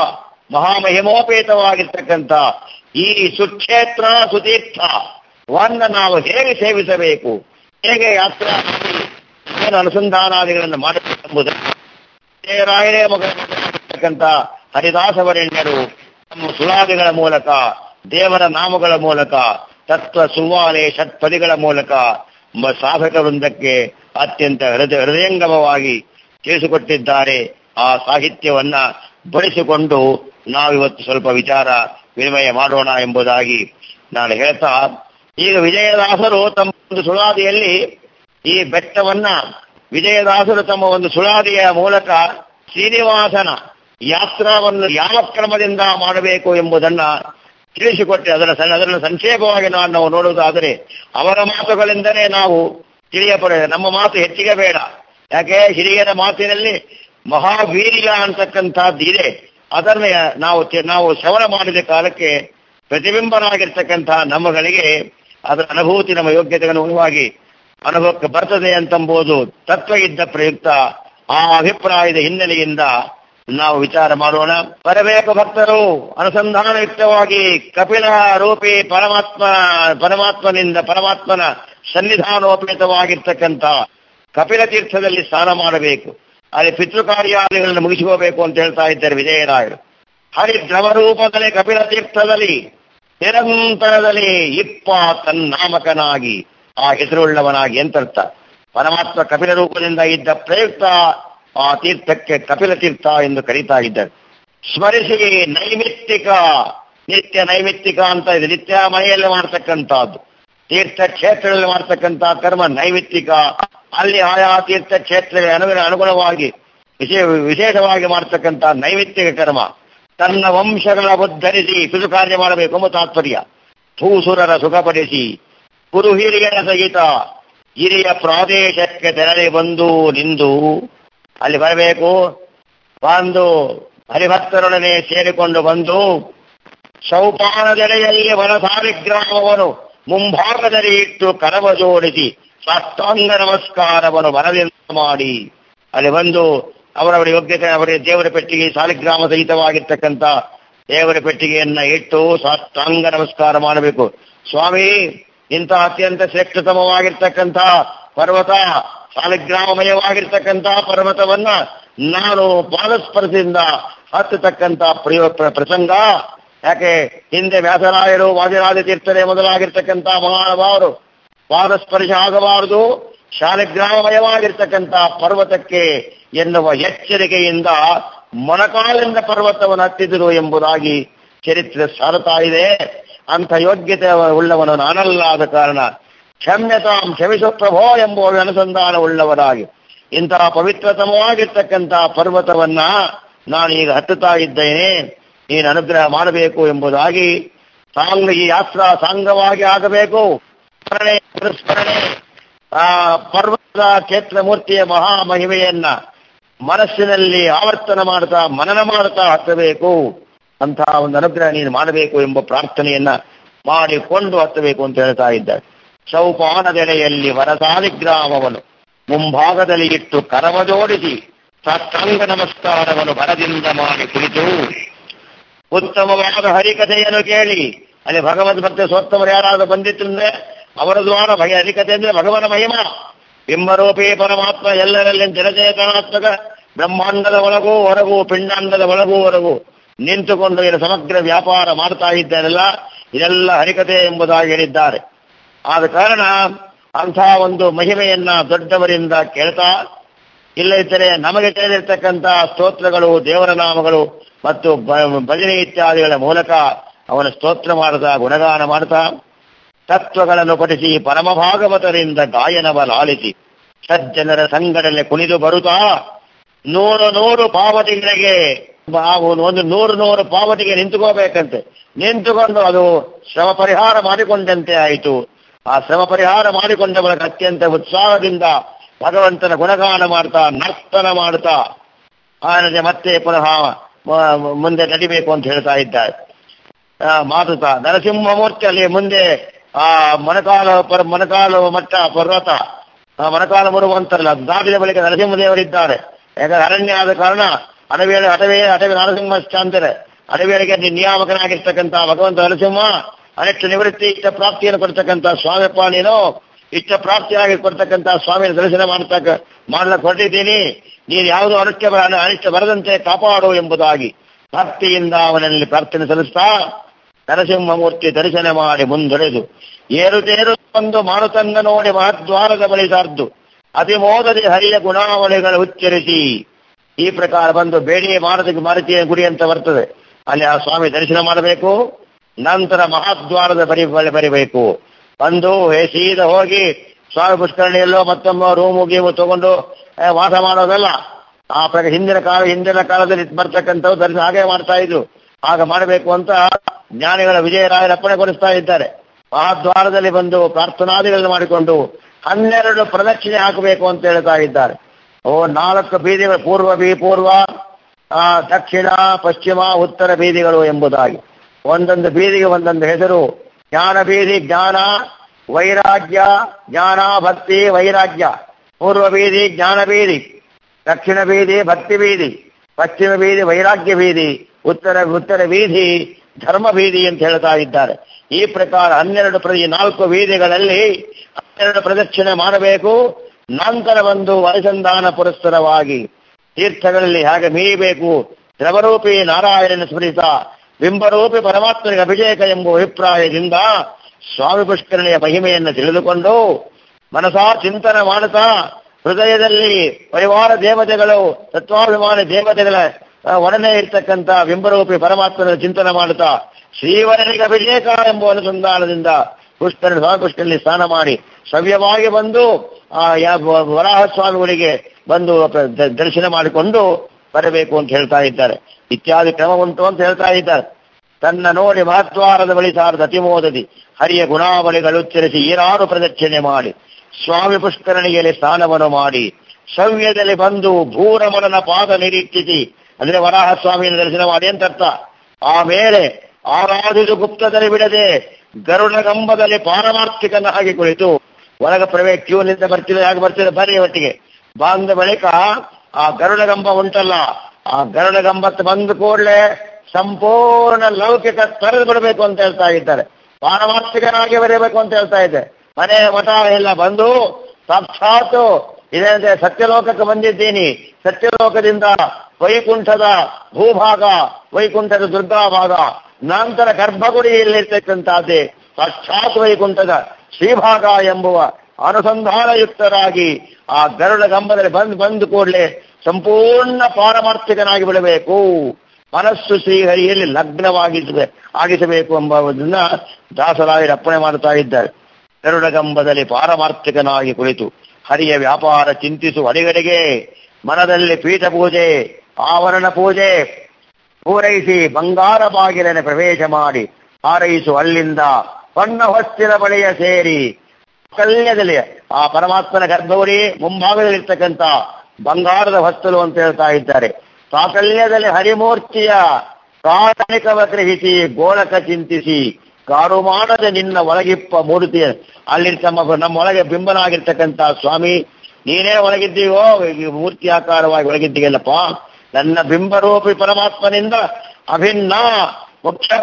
ಮಹಾಮಹಿಮೋಪೇತವಾಗಿರ್ತಕ್ಕಂಥ ಈ ಸುಕ್ಷೇತ್ರ ಸುತೀರ್ಥವನ್ನ ನಾವು ಹೇಗೆ ಸೇವಿಸಬೇಕು, ಹೇಗೆ ಯಾತ್ರಾ ಏನು ಅನುಸಂಧಾನಾದಿಗಳನ್ನು ಮಾಡಬೇಕೆಂಬುದು ರಾಯರೇ ಮಗನಾಗಿರ್ತಕ್ಕಂಥ ಹರಿದಾಸವರೆಣ್ಯರು ನಮ್ಮ ಸುಳಾದಿಗಳ ಮೂಲಕ, ದೇವರ ನಾಮಗಳ ಮೂಲಕ, ತತ್ವ ಸುವಾಲೆ ಷಟ್ಪದಿಗಳ ಮೂಲಕ ಸಾಧಕ ವೃಂದಕ್ಕೆ ಅತ್ಯಂತ ಹೃದಯಂಗಮವಾಗಿ ತಿಳಿಸಿಕೊಟ್ಟಿದ್ದಾರೆ. ಆ ಸಾಹಿತ್ಯವನ್ನ ಬಳಸಿಕೊಂಡು ನಾವಿವತ್ತು ಸ್ವಲ್ಪ ವಿಚಾರ ವಿನಿಮಯ ಮಾಡೋಣ ಎಂಬುದಾಗಿ ನಾನು ಹೇಳ್ತಾ, ಈಗ ವಿಜಯದಾಸರು ತಮ್ಮ ಒಂದು ಸುಳಾದಿಯಲ್ಲಿ ಈ ಬೆಟ್ಟವನ್ನ ವಿಜಯದಾಸರು ತಮ್ಮ ಒಂದು ಸುಳಾದಿಯ ಮೂಲಕ ಶ್ರೀನಿವಾಸನ ಯಾತ್ರಾವನ್ನು ಯಾವ ಕ್ರಮದಿಂದ ಮಾಡಬೇಕು ಎಂಬುದನ್ನ ತಿಳಿಸಿಕೊಟ್ಟೆ. ಅದನ್ನು ಸಂಕ್ಷೇಪವಾಗಿ ನಾವು ನೋಡುವುದಾದರೆ ಅವರ ಮಾತುಗಳಿಂದಲೇ ನಾವು ತಿಳಿಯಪಡೆದ. ನಮ್ಮ ಮಾತು ಹೆಚ್ಚಿಗೆ ಬೇಡ, ಯಾಕೆ ಹಿರಿಯರ ಮಾತಿನಲ್ಲಿ ಮಹಾವೀರ್ಯ ಅಂತಕ್ಕಂಥದ್ದು ಇದೆ. ಅದನ್ನ ನಾವು ಶ್ರವಣ ಮಾಡಿದ ಕಾಲಕ್ಕೆ ಪ್ರತಿಬಿಂಬನಾಗಿರ್ತಕ್ಕಂಥ ನಮ್ಮಗಳಿಗೆ ಅದರ ಅನುಭೂತಿ ನಮ್ಮ ಯೋಗ್ಯತೆಗೆ ಅನುಗುಣವಾಗಿ ಅನುಭವಕ್ಕೆ ಬರ್ತದೆ ಅಂತಂಬುದು ತತ್ವ ಇದ್ದ ಪ್ರಯುಕ್ತ ಆ ಅಭಿಪ್ರಾಯದ ಹಿನ್ನೆಲೆಯಿಂದ ನಾವು ವಿಚಾರ ಮಾಡೋಣ. ಬರಬೇಕು ಭಕ್ತರು ಅನುಸಂಧಾನಯುಕ್ತವಾಗಿ ಕಪಿಲ ರೂಪಿ ಪರಮಾತ್ಮನ ಸನ್ನಿಧಾನೋಪೇತವಾಗಿರ್ತಕ್ಕಂಥ ಕಪಿಲ ತೀರ್ಥದಲ್ಲಿ ಸ್ನಾನ ಮಾಡಬೇಕು. ಅಲ್ಲಿ ಪಿತೃಕಾರ್ಯಾದಿಗಳನ್ನು ಮುಗಿಸಿಕೋಬೇಕು ಅಂತ ಹೇಳ್ತಾ ಇದ್ದಾರೆ ವಿಜಯರಾಯರು. ಹರಿದ್ರವ ರೂಪದಲ್ಲಿ ಕಪಿಲ ತೀರ್ಥದಲ್ಲಿ ನಿರಂತರದಲ್ಲಿ ತನ್ನಾಮಕನಾಗಿ ಆ ಹೆಸರುಳ್ಳವನಾಗಿ ಎಂತರ್ಥ. ಪರಮಾತ್ಮ ಕಪಿಲ ರೂಪದಿಂದ ಇದ್ದ ಪ್ರಯುಕ್ತ ಆ ತೀರ್ಥಕ್ಕೆ ಕಪಿಲ ತೀರ್ಥ ಎಂದು ಕರೀತಾ ಇದ್ದಾರೆ. ಸ್ಮರಿಸಿ ನೈಮಿತ್ತಿಕ, ನಿತ್ಯ ನೈಮಿತ್ತಿಕ ಅಂತ ಇದೆ. ನಿತ್ಯ ಮನೆಯಲ್ಲಿ ಮಾಡ್ತಕ್ಕಂಥದ್ದು, ತೀರ್ಥ ಕ್ಷೇತ್ರದಲ್ಲಿ ಮಾಡ್ತಕ್ಕಂಥ ಕರ್ಮ ನೈಮಿತ್ತಿಕ. ಅಲ್ಲಿ ಆಯಾ ತೀರ್ಥ ಕ್ಷೇತ್ರಗಳ ಅನುಗುಣವಾಗಿ ವಿಶೇಷವಾಗಿ ಮಾಡ್ತಕ್ಕಂಥ ನೈಮಿತ್ತಿಕ ಕರ್ಮ. ತನ್ನ ವಂಶಗಳ ಉದ್ಧರಿಸಿ ಪಿತೃ ಕಾರ್ಯ ಮಾಡಬೇಕು ಎಂಬ ತಾತ್ಪರ್ಯ. ಭೂಸುರರ ಸುಖಪಡಿಸಿ ಗುರು ಹಿರಿಯರ ಸಹಿತ ಹಿರಿಯ ಪ್ರಾದೇಶಕ್ಕೆ ತೆರಳಿ ಬಂದು ನಿಂದು ಅಲ್ಲಿ ಬರಬೇಕು. ಬಂದು ಹರಿಭಕ್ತರೊಡನೆ ಸೇರಿಕೊಂಡು ಬಂದು ಸೌಪಾನದೆಡೆಯಲ್ಲಿ ವನಸಾಲಿಗ್ರಾಮವನ್ನು ಮುಂಭಾಗದಲ್ಲಿ ಇಟ್ಟು ಕರವ ಜೋಡಿಸಿ ಸಾಷ್ಟಾಂಗ ನಮಸ್ಕಾರವನ್ನು ವರದಿಂದ ಮಾಡಿ ಅಲ್ಲಿ ಬಂದು ಅವರವರ ಯೋಗ್ಯತೆ, ಅವರ ದೇವರ ಪೆಟ್ಟಿಗೆ ಸಾಲಿಗ್ರಾಮ ಸಹಿತವಾಗಿರ್ತಕ್ಕಂಥ ದೇವರ ಪೆಟ್ಟಿಗೆಯನ್ನ ಇಟ್ಟು ಸಾಷ್ಟಾಂಗ ನಮಸ್ಕಾರ ಮಾಡಬೇಕು. ಸ್ವಾಮಿ, ಇಂಥ ಅತ್ಯಂತ ಶ್ರೇಷ್ಠತಮವಾಗಿರ್ತಕ್ಕಂಥ ಪರ್ವತ, ಸಾಲಿಗ್ರಾಮಮಯವಾಗಿರ್ತಕ್ಕಂಥ ಪರ್ವತವನ್ನ ನಾನು ಪಾದಸ್ಪರ್ಶದಿಂದ ಹತ್ತತಕ್ಕಂಥ ಪ್ರಸಂಗ. ಯಾಕೆ ಹಿಂದೆ ವ್ಯಾಸರಾಯರು, ವಾದಿರಾಜ ತೀರ್ಥರೇ ಮೊದಲಾಗಿರ್ತಕ್ಕಂಥ ಮಹಾನುಭಾವರು ಪಾದಸ್ಪರ್ಶ ಆಗಬಾರದು, ಶಾಲಿಗ್ರಾಮಮಯವಾಗಿರ್ತಕ್ಕಂಥ ಪರ್ವತಕ್ಕೆ ಎನ್ನುವ ಎಚ್ಚರಿಕೆಯಿಂದ ಮೊಣಕಾಲಿಂದ ಪರ್ವತವನ್ನು ಹತ್ತಿದರು ಎಂಬುದಾಗಿ ಚರಿತ್ರೆ ಸಾರುತ್ತಾ ಇದೆ. ಅಂಥ ಯೋಗ್ಯತೆ ಉಳ್ಳವನು ನಾನಲ್ಲಾದ ಕಾರಣ ಕ್ಷಮ್ಯತಾಂ ಕ್ಷಮಿಸು ಪ್ರಭೋ ಎಂಬ ಅನುಸಂಧಾನ ಉಳ್ಳವರಾಗಿ ಇಂತಹ ಪವಿತ್ರತಮವಾಗಿರ್ತಕ್ಕಂಥ ಪರ್ವತವನ್ನ ನಾನು ಈಗ ಹತ್ತುತ್ತಾ ಇದ್ದೇನೆ, ನೀನು ಅನುಗ್ರಹ ಮಾಡಬೇಕು ಎಂಬುದಾಗಿ ಈ ಯಾತ್ರಾ ಸಾಂಗವಾಗಿ ಆಗಬೇಕು. ಸ್ಮರಣೆ ಆ ಪರ್ವತದ ಕ್ಷೇತ್ರಮೂರ್ತಿಯ ಮಹಾಮಹಿಮೆಯನ್ನ ಮನಸ್ಸಿನಲ್ಲಿ ಆವರ್ತನ ಮಾಡ್ತಾ ಮನನ ಮಾಡ್ತಾ ಹತ್ತಬೇಕು. ಅಂತಹ ಒಂದು ಅನುಗ್ರಹ ನೀನು ಮಾಡಬೇಕು ಎಂಬ ಪ್ರಾರ್ಥನೆಯನ್ನ ಮಾಡಿಕೊಂಡು ಹತ್ತಬೇಕು ಅಂತ ಹೇಳ್ತಾ ಇದ್ದಾರೆ. ಸೌಪಾನದೆಡೆಯಲ್ಲಿ ವರಸಾಲಿಗ್ರಾಮವನ್ನು ಮುಂಭಾಗದಲ್ಲಿ ಇಟ್ಟು ಕರವ ಜೋಡಿಸಿ ಸಾಷ್ಟಾಂಗ ನಮಸ್ಕಾರವನ್ನು ಬರದಿಂದ ಮಾಡಿ ಕುಳಿತು ಉತ್ತಮವಾದ ಹರಿಕಥೆಯನ್ನು ಕೇಳಿ, ಅಲ್ಲಿ ಭಗವದ್ ಭಕ್ತ ಸೋತ್ತಮರು ಯಾರಾದರೂ ಬಂದಿತ್ತಂದ್ರೆ ಅವರ ದ್ವಾರ ಹರಿಕಥೆ ಅಂದ್ರೆ ಭಗವನ ಮಹಿಮ. ಬಿಂಬರೂಪಿ ಪರಮಾತ್ಮ ಎಲ್ಲರಲ್ಲಿ ಜಲಚೇತನಾತ್ಮಕ ಬ್ರಹ್ಮಾಂಡದ ಒಳಗೂ ಹೊರಗೂ, ಪಿಂಡಾಂಡದ ಒಳಗೂ ಹೊರಗೂ ನಿಂತುಕೊಂಡು ಇದರ ಸಮಗ್ರ ವ್ಯಾಪಾರ ಮಾಡ್ತಾ ಇದ್ದಾರಲ್ಲ, ಇದೆಲ್ಲ ಹರಿಕತೆ ಎಂಬುದಾಗಿ ಹೇಳಿದ್ದಾರೆ. ಆದ ಕಾರಣ ಅಂಥ ಒಂದು ಮಹಿಮೆಯನ್ನ ದೊಡ್ಡವರಿಂದ ಕೇಳ್ತಾ, ಇಲ್ಲದಿದ್ದರೆ ನಮಗೆ ತಿಳಿದಿರ್ತಕ್ಕಂಥ ಸ್ತೋತ್ರಗಳು, ದೇವರ ನಾಮಗಳು ಮತ್ತು ಭಜನೆ ಇತ್ಯಾದಿಗಳ ಮೂಲಕ ಅವನ ಸ್ತೋತ್ರ ಮಾಡ್ತಾ, ಗುಣಗಾನ ಮಾಡ್ತಾ, ತತ್ವಗಳನ್ನು ಪಠಿಸಿ ಪರಮಭಾಗವತರಿಂದ ಗಾಯನವ ಲಾಲಿಸಿ ಸಜ್ಜನರ ಸಂಗಡಲೆ ಕುಣಿದು ಬರುತ್ತಾ 100 ಪಾವತಿಗಳಿಗೆ ಒಂದು 100 ಪಾವತಿಗೆ ನಿಂತುಕೋಬೇಕಂತೆ. ನಿಂತುಕೊಂಡು ಅದು ಶ್ರಮ ಪರಿಹಾರ ಮಾಡಿಕೊಂಡಂತೆ ಆಯಿತು. ಆ ಶ್ರಮ ಪರಿಹಾರ ಮಾಡಿಕೊಂಡ ಬಳಿಕ ಅತ್ಯಂತ ಉತ್ಸಾಹದಿಂದ ಭಗವಂತನ ಗುಣಗಾನ ಮಾಡ್ತಾ, ನರ್ತನ ಮಾಡ್ತಾ ಮತ್ತೆ ಪುನಃ ಮುಂದೆ ನಡಿಬೇಕು ಅಂತ ಹೇಳ್ತಾ ಇದ್ದಾರೆ. ಮಾತುತ್ತಾ ನರಸಿಂಹಮೂರ್ತಿ ಅಲ್ಲಿ ಮುಂದೆ ಆ ಮೊಣಕಾಲು ಮಟ್ಟ ಪರ್ವತ, ಮೊಣಕಾಲು ಮುರುವು ಅಂತಾರಲ್ಲ, ಅದು ದಾಟಿದ ಬಳಿಕ ನರಸಿಂಹದೇವರಿದ್ದಾರೆ. ಯಾಕಂದ್ರೆ ಅರಣ್ಯ ಆದ ಕಾರಣ ಅಡವಿ ನರಸಿಂಹ ಅಂತಾರೆ. ಅಡವಿಯೊಳಗೆ ನಿಯಾಮಕನಾಗಿರ್ತಕ್ಕಂಥ ಭಗವಂತ ನರಸಿಂಹ ಅನಿಷ್ಟ ನಿವೃತ್ತಿ ಇಷ್ಟ ಪ್ರಾಪ್ತಿಯನ್ನು ಕೊಡ್ತಕ್ಕಂಥ ಸ್ವಾಮಿಪ್ಪ, ನೀನು ಇಷ್ಟ ಪ್ರಾಪ್ತಿಯಾಗಿ ಕೊಡ್ತಕ್ಕಂಥ ಸ್ವಾಮಿಯ ದರ್ಶನ ಮಾಡ್ಲಕ್ಕೆ ಹೊರಟಿದ್ದೀನಿ, ನೀನು ಯಾವುದು ಅನಿಷ್ಟ ಬರದಂತೆ ಕಾಪಾಡು ಎಂಬುದಾಗಿ ಭಕ್ತಿಯಿಂದ ಅವನಲ್ಲಿ ಪ್ರಾರ್ಥನೆ ಸಲ್ಲಿಸ್ತಾ ನರಸಿಂಹಮೂರ್ತಿ ದರ್ಶನ ಮಾಡಿ ಮುಂದೊಡೆದು ಏರುತೇರು ಒಂದು ಮಾರುತನ್ನ ನೋಡಿ ಮಹದ್ವಾರದ ಬಳಿ ಸಾರ್ದು ಅತಿಮೋದದಿ ಹರಿಯ ಗುಣಾವಳಿಗಳು ಉಚ್ಚರಿಸಿ, ಈ ಪ್ರಕಾರ ಬಂದು ಬೇಡಿ ಮಾರುತಿಯ ಗುಡಿ ಅಂತ ಬರ್ತದೆ, ಅಲ್ಲಿ ಆ ಸ್ವಾಮಿ ದರ್ಶನ ಮಾಡಬೇಕು. ನಂತರ ಮಹಾದ್ವಾರದ ಬರಿಬೇಕು. ಬಂದು ಸೀದಾ ಹೋಗಿ ಸ್ವಾಮಿ ಪುಷ್ಕರಣಿಯಲ್ಲೋ ಮತ್ತೊಮ್ಮೆ ರೂಮು ಗೀಮು ತಗೊಂಡು ವಾಸ ಮಾಡೋದಲ್ಲ. ಆ ಪ್ರಕಾರ ಹಿಂದಿನ ಕಾಲದಲ್ಲಿ ಬರ್ತಕ್ಕಂಥವು ದರ್ಶನ ಹಾಗೆ ಮಾಡ್ತಾ ಇದ್ರು. ಆಗ ಮಾಡಬೇಕು ಅಂತ ಜ್ಞಾನಿಗಳ ವಿಜಯರಾಯರ ಅಪ್ಪಣೆಗೊಳಿಸ್ತಾ ಇದ್ದಾರೆ. ಮಹಾದ್ವಾರದಲ್ಲಿ ಬಂದು ಪ್ರಾರ್ಥನಾದಿಗಳನ್ನು ಮಾಡಿಕೊಂಡು 12 ಪ್ರದಕ್ಷಿಣೆ ಹಾಕಬೇಕು ಅಂತ ಹೇಳ್ತಾ ಇದ್ದಾರೆ. 4 ಬೀದಿಗಳು, ಪೂರ್ವ, ದಕ್ಷಿಣ, ಪಶ್ಚಿಮ, ಉತ್ತರ ಬೀದಿಗಳು ಎಂಬುದಾಗಿ. ಒಂದೊಂದು ಬೀದಿಗೆ ಒಂದೊಂದು ಹೆಸರು. ಜ್ಞಾನ ಬೀದಿ ಜ್ಞಾನ ವೈರಾಗ್ಯ, ಜ್ಞಾನ ಭಕ್ತಿ ವೈರಾಗ್ಯ. ಪೂರ್ವ ಬೀದಿ ಜ್ಞಾನ ಬೀದಿ, ದಕ್ಷಿಣ ಬೀದಿ ಭಕ್ತಿ ಬೀದಿ, ಪಶ್ಚಿಮ ಬೀದಿ ವೈರಾಗ್ಯ ಬೀದಿ, ಉತ್ತರ ಬೀದಿ ಧರ್ಮ ಬೀದಿ ಅಂತ ಹೇಳ್ತಾ ಇದ್ದಾರೆ. ಈ ಪ್ರಕಾರ 4 ಬೀದಿಗಳಲ್ಲಿ 12 ಪ್ರದಕ್ಷಿಣೆ ಮಾಡಬೇಕು. ನಂತರ ಒಂದು ಅನುಸಂಧಾನ ಪುರಸ್ಸರವಾಗಿ ತೀರ್ಥಗಳಲ್ಲಿ ಹೇಗೆ ಮೀಯಬೇಕು, ದ್ರವರೂಪಿ ನಾರಾಯಣನ ಸ್ಮರಿತ ಬಿಂಬರೂಪಿ ಪರಮಾತ್ಮನಿಗೆ ಅಭಿಷೇಕ ಎಂಬ ಅಭಿಪ್ರಾಯದಿಂದ ಸ್ವಾಮಿ ಪುಷ್ಕರಣಿಯ ಮಹಿಮೆಯನ್ನು ತಿಳಿದುಕೊಂಡು ಮನಸಾ ಚಿಂತನೆ ಮಾಡುತ್ತಾ ಹೃದಯದಲ್ಲಿ ಪರಿವಾರ ದೇವತೆಗಳು, ತತ್ವಾಭಿಮಾನಿ ದೇವತೆಗಳ ಒಡನೆ ಇರ್ತಕ್ಕಂಥ ಬಿಂಬರೂಪಿ ಪರಮಾತ್ಮನ ಚಿಂತನೆ ಮಾಡುತ್ತಾ ಶ್ರೀವರನಿಗೆ ಅಭಿಷೇಕ ಎಂಬ ಅನುಸಂಧಾನದಿಂದ ಸ್ವಾಮಿ ಪುಷ್ಕರಣಿಯಲ್ಲಿ ಸ್ನಾನ ಮಾಡಿ ಸವ್ಯವಾಗಿ ಬಂದು ವರಾಹ ಸ್ವಾಮಿಗಳಿಗೆ ಬಂದು ದರ್ಶನ ಮಾಡಿಕೊಂಡು ಬರಬೇಕು ಅಂತ ಹೇಳ್ತಾ ಇದ್ದಾರೆ. ಇತ್ಯಾದಿ ಕ್ರಮ ಉಂಟು ಅಂತ ಹೇಳ್ತಾ ಇದ್ದಾರೆ. ತನ್ನ ನೋಡಿ ಮಹದ್ವಾರದ ಬಳಿ ಸಾರದ ಅತಿಮೋದದಿ ಹರಿಯ ಗುಣಾವಳಿಗಳು ಉಚ್ಚರಿಸಿ 6 ಪ್ರದಕ್ಷಿಣೆ ಮಾಡಿ ಸ್ವಾಮಿ ಪುಷ್ಕರಣಿಯಲ್ಲಿ ಸ್ನಾನವನ್ನು ಮಾಡಿ ಸವ್ಯದಲ್ಲಿ ಬಂದು ಭೂರಮಣನ ಪಾದ ನಿರೀಕ್ಷಿಸಿ, ಅಂದ್ರೆ ವರಾಹ ಸ್ವಾಮಿಯನ್ನು ದರ್ಶನ ಮಾಡಿ ಅಂತ ಅರ್ಥ. ಆಮೇಲೆ ಆರಾಧಿಸು ಗುಪ್ತದಲ್ಲಿ ಬಿಡದೆ ಗರುಡಗಂಬದಲ್ಲಿ ಪಾರಮಾರ್ಥಿಕನಾಗಿ ಕುಳಿತು ಒಳಗ ಕ್ಯೂನಿಂದ ಬರ್ತಿದೆ ಬರೀ ಒಟ್ಟಿಗೆ ಬಂದ ಬಳಿಕ ಆ ಗರುಡಗಂಬ ಉಂಟಲ್ಲ, ಆ ಗರುಡಗಂಬತ್ತು ಬಂದ ಕೂಡಲೇ ಸಂಪೂರ್ಣ ಲೌಕಿಕ ತೊರೆದು ಬಿಡಬೇಕು ಅಂತ ಹೇಳ್ತಾ ಇದ್ದಾರೆ. ಪಾರಮಾರ್ಥಿಕನಾಗಿ ಬರೆಯಬೇಕು ಅಂತ ಹೇಳ್ತಾ ಇದ್ದೆ. ಮನೆ ಮಠ ಎಲ್ಲ ಬಂದು ಸಾಕ್ಷಾತ್ ಇದಂತೆ ಸತ್ಯಲೋಕಕ್ಕೆ ಬಂದಿದ್ದೀನಿ, ಸತ್ಯಲೋಕದಿಂದ ವೈಕುಂಠದ ಭೂಭಾಗ, ವೈಕುಂಠದ ದುರ್ಗಾ ಭಾಗ, ನಂತರ ಗರ್ಭಗುಡಿಯಲ್ಲಿರ್ತಕ್ಕಂಥದ್ದೇ ಸಾಕ್ಷಾತ್ ವೈಕುಂಠದ ಶ್ರೀಭಾಗ ಎಂಬುವ ಅನುಸಂಧಾನಯುಕ್ತರಾಗಿ ಆ ಗರುಡ ಗಂಬದಲ್ಲಿ ಬಂದು ಕೂಡಲೇ ಸಂಪೂರ್ಣ ಪಾರಮಾರ್ಥಿಕನಾಗಿ ಬಿಡಬೇಕು. ಮನಸ್ಸು ಶ್ರೀಹರಿಯಲ್ಲಿ ಆಗಿಸಬೇಕು ಎಂಬುದನ್ನ ದಾಸರಾಯರು ಅಪ್ಪಣೆ ಮಾಡ್ತಾ ಇದ್ದಾರೆ. ಗರುಡಗಂಬದಲ್ಲಿ ಪಾರಮಾರ್ಥಿಕನಾಗಿ ಕುಳಿತು ಹರಿಯ ವ್ಯಾಪಾರ ಚಿಂತಿಸು ಅಡಿಗಡೆಗೆ ಮನದಲ್ಲಿ ಪೀಠ ಪೂಜೆ, ಆವರಣ ಪೂಜೆ ಪೂರೈಸಿ ಬಂಗಾರ ಬಾಗಿಲನೆ ಪ್ರವೇಶ ಮಾಡಿ ಹಾರೈಸು ಅಲ್ಲಿಂದ ಹೊನ್ನ ಹೊಸ್ತಿನ ಬಳಿಯ ಸೇರಿ ಕಲ್ಯದಲ್ಲಿ ಆ ಪರಮಾತ್ಮನ ಗರ್ಭಗುಡಿ ಮುಂಭಾಗದಲ್ಲಿರ್ತಕ್ಕಂಥ ಬಂಗಾರದ ಹೊಸ್ತಲು ಅಂತ ಹೇಳ್ತಾ ಇದ್ದಾರೆ. ಸಾಕಲ್ಯದಲ್ಲಿ ಹರಿಮೂರ್ತಿಯ ಪ್ರಾಣಿಕವ ಗ್ರಹಿಸಿ ಗೋಳಕ ಚಿಂತಿಸಿ ಕಾರು ಮಾಡದೆ ನಿನ್ನ ಒಳಗಿಪ್ಪ ಮೂರ್ತಿ, ಅಲ್ಲಿ ನಮ್ಮ ಒಳಗೆ ಬಿಂಬನಾಗಿರ್ತಕ್ಕಂಥ ಸ್ವಾಮಿ ನೀನೇ ಒಳಗಿದ್ದೀವೋ, ಮೂರ್ತಿ ಆಕಾರವಾಗಿ ಒಳಗಿದ್ದೀಯಲ್ಲಪ್ಪ, ನನ್ನ ಬಿಂಬರೂಪಿ ಪರಮಾತ್ಮನಿಂದ ಅಭಿನ್ನ ಮುಖ್ಯ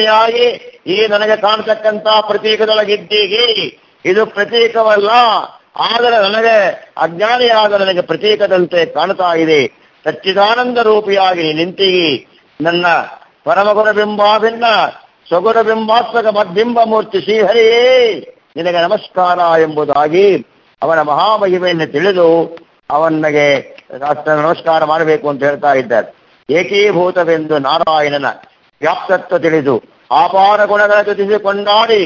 ಪ್ರಾಣಾಂತರ್ಯಾಮಿಯಾಗಿ ಈ ನನಗೆ ಕಾಣತಕ್ಕಂಥ ಪ್ರತೀಕದೊಳಗಿದ್ದೀಗಿ. ಇದು ಪ್ರತೀಕವಲ್ಲ, ಆದರೆ ನನಗೆ ಅಜ್ಞಾನಿಯಾದ ನನಗೆ ಪ್ರತೀಕದಂತೆ ಕಾಣ್ತಾ ಇದೆ. ಸಚ್ಚಿದಾನಂದ ರೂಪಿಯಾಗಿ ನಿಂತಿಗಿ ನನ್ನ ಪರಮಗುರ ಬಿಂಬಾಭಿನ್ನ ಸ್ವಗುರ ಬಿಂಬಾತ್ಮಕ ಮದ್ಬಿಂಬ ಮೂರ್ತಿ ಶ್ರೀಹರಿಯೇ ನಿನಗೆ ನಮಸ್ಕಾರ ಎಂಬುದಾಗಿ ಅವನ ಮಹಾಮಹಿಮೆಯನ್ನು ತಿಳಿದು ಅವನಿಗೆ ನಮಸ್ಕಾರ ಮಾಡಬೇಕು ಅಂತ ಹೇಳ್ತಾ ಇದ್ದಾರೆ. ಏಕೀಭೂತವೆಂದು ನಾರಾಯಣನ ವ್ಯಾಪ್ತತ್ವ ತಿಳಿದು ಆಪಾರ ಗುಣಗಳ ಜೊತೆಗೆ ಕೊಂಡಾಡಿ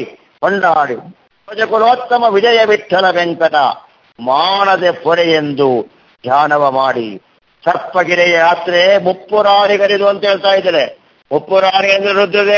ಕುಲೋತ್ತಮ ವಿಜಯ ವಿಠಲ ವೆಂಕಟ ಮಾನದೆ ಪೊರೆ ಎಂದು ಧ್ಯಾನವ ಮಾಡಿ ಸರ್ಪಗಿರಿಯ ಯಾತ್ರೆ ಮುಪ್ಪುರಾರಿಗರಿದು ಅಂತ ಹೇಳ್ತಾ ಇದ್ದಾರೆ. ಮುಪ್ಪುರಾರಿ ಅಂದ್ರೆ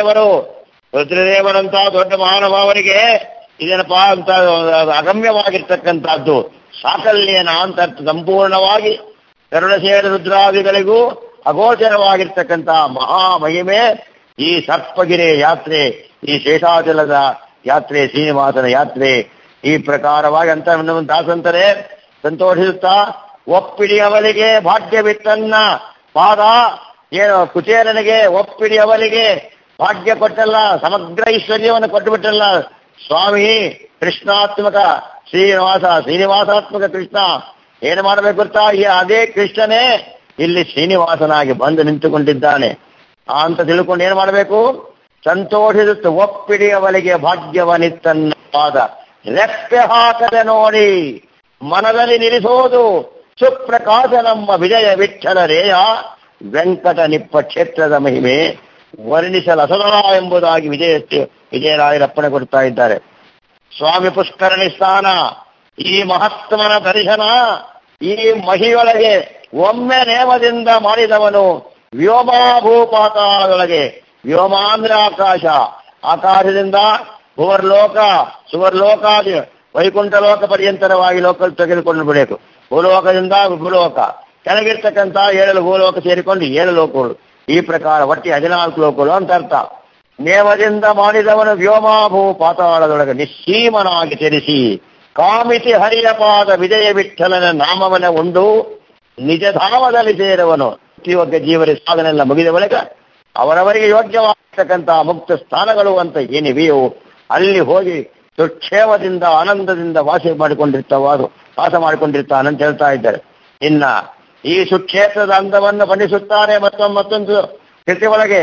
ರುದ್ರದೇವರಂತ ದೊಡ್ಡ ಮಹಾನುಭಾವರಿಗೆ ಇದೇನಪ್ಪ ಅಂತ ಅಗಮ್ಯವಾಗಿರ್ತಕ್ಕಂಥದ್ದು ಸಾಕಲ್ಯನ ಅಂತ ಸಂಪೂರ್ಣವಾಗಿ ಕರುಣಶೇರ ರುದ್ರಾದಿಗಳಿಗೂ ಅಗೋಚರವಾಗಿರ್ತಕ್ಕಂಥ ಮಹಾಮಹಿಮೆ ಈ ಸರ್ಪಗಿರಿಯ ಯಾತ್ರೆ, ಈ ಶೇಷಾಚಲದ ಯಾತ್ರೆ, ಶ್ರೀನಿವಾಸನ ಯಾತ್ರೆ. ಈ ಪ್ರಕಾರವಾಗಿ ಅಂತ ದಾಸಂತರೇ ಸಂತೋಷಿಸುತ್ತಾ ಒಪ್ಪಿಡಿ ಅವಲಿಗೆ ಭಾಗ್ಯವಿತ್ತನ್ನ ಪಾದ ಏನು ಕುಚೇರನಿಗೆ ಒಪ್ಪಿಡಿ ಅವಲಿಗೆ ಭಾಗ್ಯ ಕೊಟ್ಟಲ್ಲ, ಸಮಗ್ರ ಐಶ್ವರ್ಯವನ್ನು ಕೊಟ್ಟುಬಿಟ್ಟಲ್ಲ ಸ್ವಾಮಿ. ಕೃಷ್ಣಾತ್ಮಕ ಶ್ರೀನಿವಾಸಾತ್ಮಕ ಕೃಷ್ಣ ಏನು ಮಾಡಬೇಕು ಗೊತ್ತಾ? ಅದೇ ಕೃಷ್ಣನೇ ಇಲ್ಲಿ ಶ್ರೀನಿವಾಸನಾಗಿ ಬಂದು ನಿಂತುಕೊಂಡಿದ್ದಾನೆ ಅಂತ ತಿಳ್ಕೊಂಡು ಏನು ಮಾಡಬೇಕು? ಸಂತೋಷಿಸುತ್ತ ಒಪ್ಪಿಡಿ ಅವಲಿಗೆ ಭಾಗ್ಯವನಿತ್ತನ್ನ ಪಾದ ರೆಪ್ಪೆ ಹಾಕದೆ ನೋಡಿ ಮನದಲ್ಲಿ ನಿಲ್ಲಿಸೋದು ಸುಪ್ರಕಾಶ ನಮ್ಮ ವಿಜಯ ವಿಠಲರೇಯ ವೆಂಕಟ ನಿಪ್ಪ ಕ್ಷೇತ್ರದ ಮಹಿಮೆ ವರ್ಣಿಸಲಸದ ಎಂಬುದಾಗಿ ವಿಜಯರಾಯರಪ್ಪಣೆ ಕೊಡ್ತಾ ಇದ್ದಾರೆ. ಸ್ವಾಮಿ ಪುಷ್ಕರಣಿ ಸ್ನಾನ, ಈ ಮಹಾತ್ಮನ ದರ್ಶನ, ಈ ಮಹಿಯೊಳಗೆ ಒಮ್ಮೆ ನೇಮದಿಂದ ಮಾಡಿದವನು ವ್ಯೋಮಾಭೂಪಾತಾಳೊಳಗೆ, ವ್ಯೋಮ ಅಂದ್ರೆ ಆಕಾಶ, ಆಕಾಶದಿಂದ ಭುವರ್ಲೋಕ ಸುವರ್ಲೋಕಾದಿ ವೈಕುಂಠ ಲೋಕ ಪರ್ಯಂತರವಾಗಿ ಲೋಕ ತೆಗೆದುಕೊಂಡು ಬಿಡಬೇಕು. ಭೂಲೋಕದಿಂದ ಭೂಲೋಕ, ಕೆಳಗಿರ್ತಕ್ಕಂಥ 7 ಭೂಲೋಕ ಸೇರಿಕೊಂಡು 7 ಲೋಕಗಳು, ಈ ಪ್ರಕಾರ ಒಟ್ಟಿ 14 ಲೋಕಗಳು ಅಂತ ಅರ್ಥ. ನೇಮದಿಂದ ಮಾಡಿದವನು ವ್ಯೋಮಾಭೂ ಪಾತಾಳದೊಳಗೆ ನಿಶ್ಚೀಮನಾಗಿ ತೆರೆಸಿ ಕಾಮಿತಿ ಹರಿಯ ಪಾದ ವಿಜಯ ವಿಠಲನ ನಾಮವನ ಉಂಡು ನಿಜಧಾಮದಲ್ಲಿ ಸೇರುವನು. ಯೋಗ್ಯ ಜೀವನ ಸಾಧನೆ ಎಲ್ಲ ಮುಗಿದ ಬಳಿಕ ಅವರವರಿಗೆ ಯೋಗ್ಯವಾಗಿರ್ತಕ್ಕಂಥ ಮುಕ್ತ ಸ್ಥಾನಗಳು ಅಂತ ಏನಿವೆಯೋ ಅಲ್ಲಿ ಹೋಗಿ ಸುಕ್ಷೇಮದಿಂದ ಆನಂದದಿಂದ ವಾಸ ಮಾಡಿಕೊಂಡಿರ್ತಾನಂತ ಹೇಳ್ತಾ ಇದ್ದಾರೆ. ಇನ್ನ ಈ ಸುಕ್ಷೇತ್ರದ ಅಂದವನ್ನು ಬಣ್ಣಿಸುತ್ತಾರೆ. ಮತ್ತೊಂದು ಕೃತಿ ಒಳಗೆ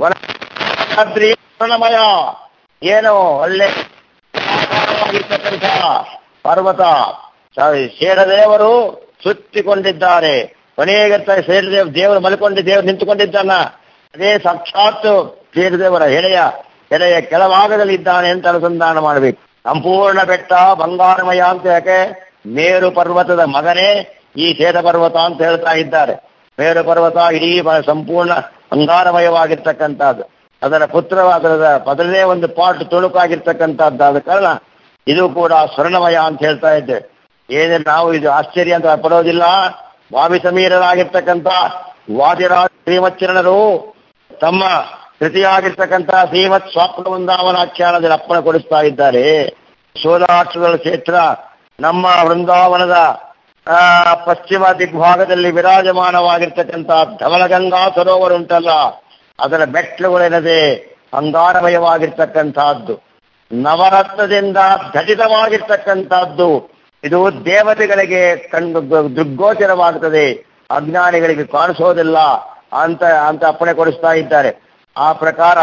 ವರ್ಣಮಯ ಏನು ಒಳ್ಳೆ ಪರ್ವತ ಶೇರದೇವರು ಸುತ್ತಿಕೊಂಡಿದ್ದಾರೆ. ಕೊನೆಗೆ ದೇವರು ಮಲ್ಕೊಂಡು ದೇವರು ನಿಂತುಕೊಂಡಿದ್ದಾನ. ಅದೇ ಸಾಕ್ಷಾತ್ ಶೇರದೇವರ ಎಳೆಯ ಕೆಳಭಾಗದಲ್ಲಿ ಇದ್ದಾನೆ ಅಂತ ಅನುಸಂಧಾನ ಮಾಡಬೇಕು. ಸಂಪೂರ್ಣ ಬೆಟ್ಟ ಬಂಗಾರಮಯ ಅಂತ ಯಾಕೆ? ಮೇರು ಪರ್ವತದ ಮಗನೇ ಈ ಶೇರ ಪರ್ವತ ಅಂತ ಹೇಳ್ತಾ ಇದ್ದಾರೆ. ಮೇರು ಪರ್ವತ ಇಡೀ ಸಂಪೂರ್ಣ ಬಂಗಾರಮಯವಾಗಿರ್ತಕ್ಕಂಥದ್ದು. ಅದರ ಅದರದೇ ಒಂದು ಪಾರ್ಟ್ ತುಣುಕಾಗಿರ್ತಕ್ಕಂಥದ್ದಾದ ಕಾರಣ ಇದು ಕೂಡ ಸ್ವರ್ಣಮಯ ಅಂತ ಹೇಳ್ತಾ ಇದ್ದೆ. ಏನೇನು ನಾವು ಇದು ಆಶ್ಚರ್ಯ ಅಂತ ಪಡೋದಿಲ್ಲ. ಭಾವಿ ಸಮೀರರಾಗಿರ್ತಕ್ಕಂಥ ವಾದಿರಾಜ ಶ್ರೀಮಚ್ಚರಣರು ತಮ್ಮ ಕೃತಿಯಾಗಿರ್ತಕ್ಕಂಥ ಶ್ರೀಮತ್ ಸ್ವಾಪ್ನ ವೃಂದಾವನಾಖ್ಯಾನದಲ್ಲಿ ಅಪ್ಪಣೆ ಕೊಡಿಸ್ತಾ ಇದ್ದಾರೆ. ಸೋದಾಕ್ಷರ ಕ್ಷೇತ್ರ ನಮ್ಮ ವೃಂದಾವನದ ಪಶ್ಚಿಮ ದಿಗ್ಭಾಗದಲ್ಲಿ ವಿರಾಜಮಾನವಾಗಿರ್ತಕ್ಕಂಥ ಧವಲಗಂಗಾ ಸರೋವರ ಉಂಟಲ್ಲ, ಅದರ ಮೆಟ್ಲುಗಳೇನದೆ ಅಂಗಾರಮಯವಾಗಿರ್ತಕ್ಕಂಥದ್ದು, ನವರತ್ನದಿಂದ ಘಟಿತವಾಗಿರ್ತಕ್ಕಂಥದ್ದು. ಇದು ದೇವತೆಗಳಿಗೆ ದೃಗ್ಗೋಚರವಾಗುತ್ತದೆ, ಅಜ್ಞಾನಿಗಳಿಗೆ ಕಾಣಿಸೋದಿಲ್ಲ ಅಂತ ಅಪ್ಪಣೆ ಕೊಡಿಸ್ತಾ ಇದ್ದಾರೆ. ಆ ಪ್ರಕಾರ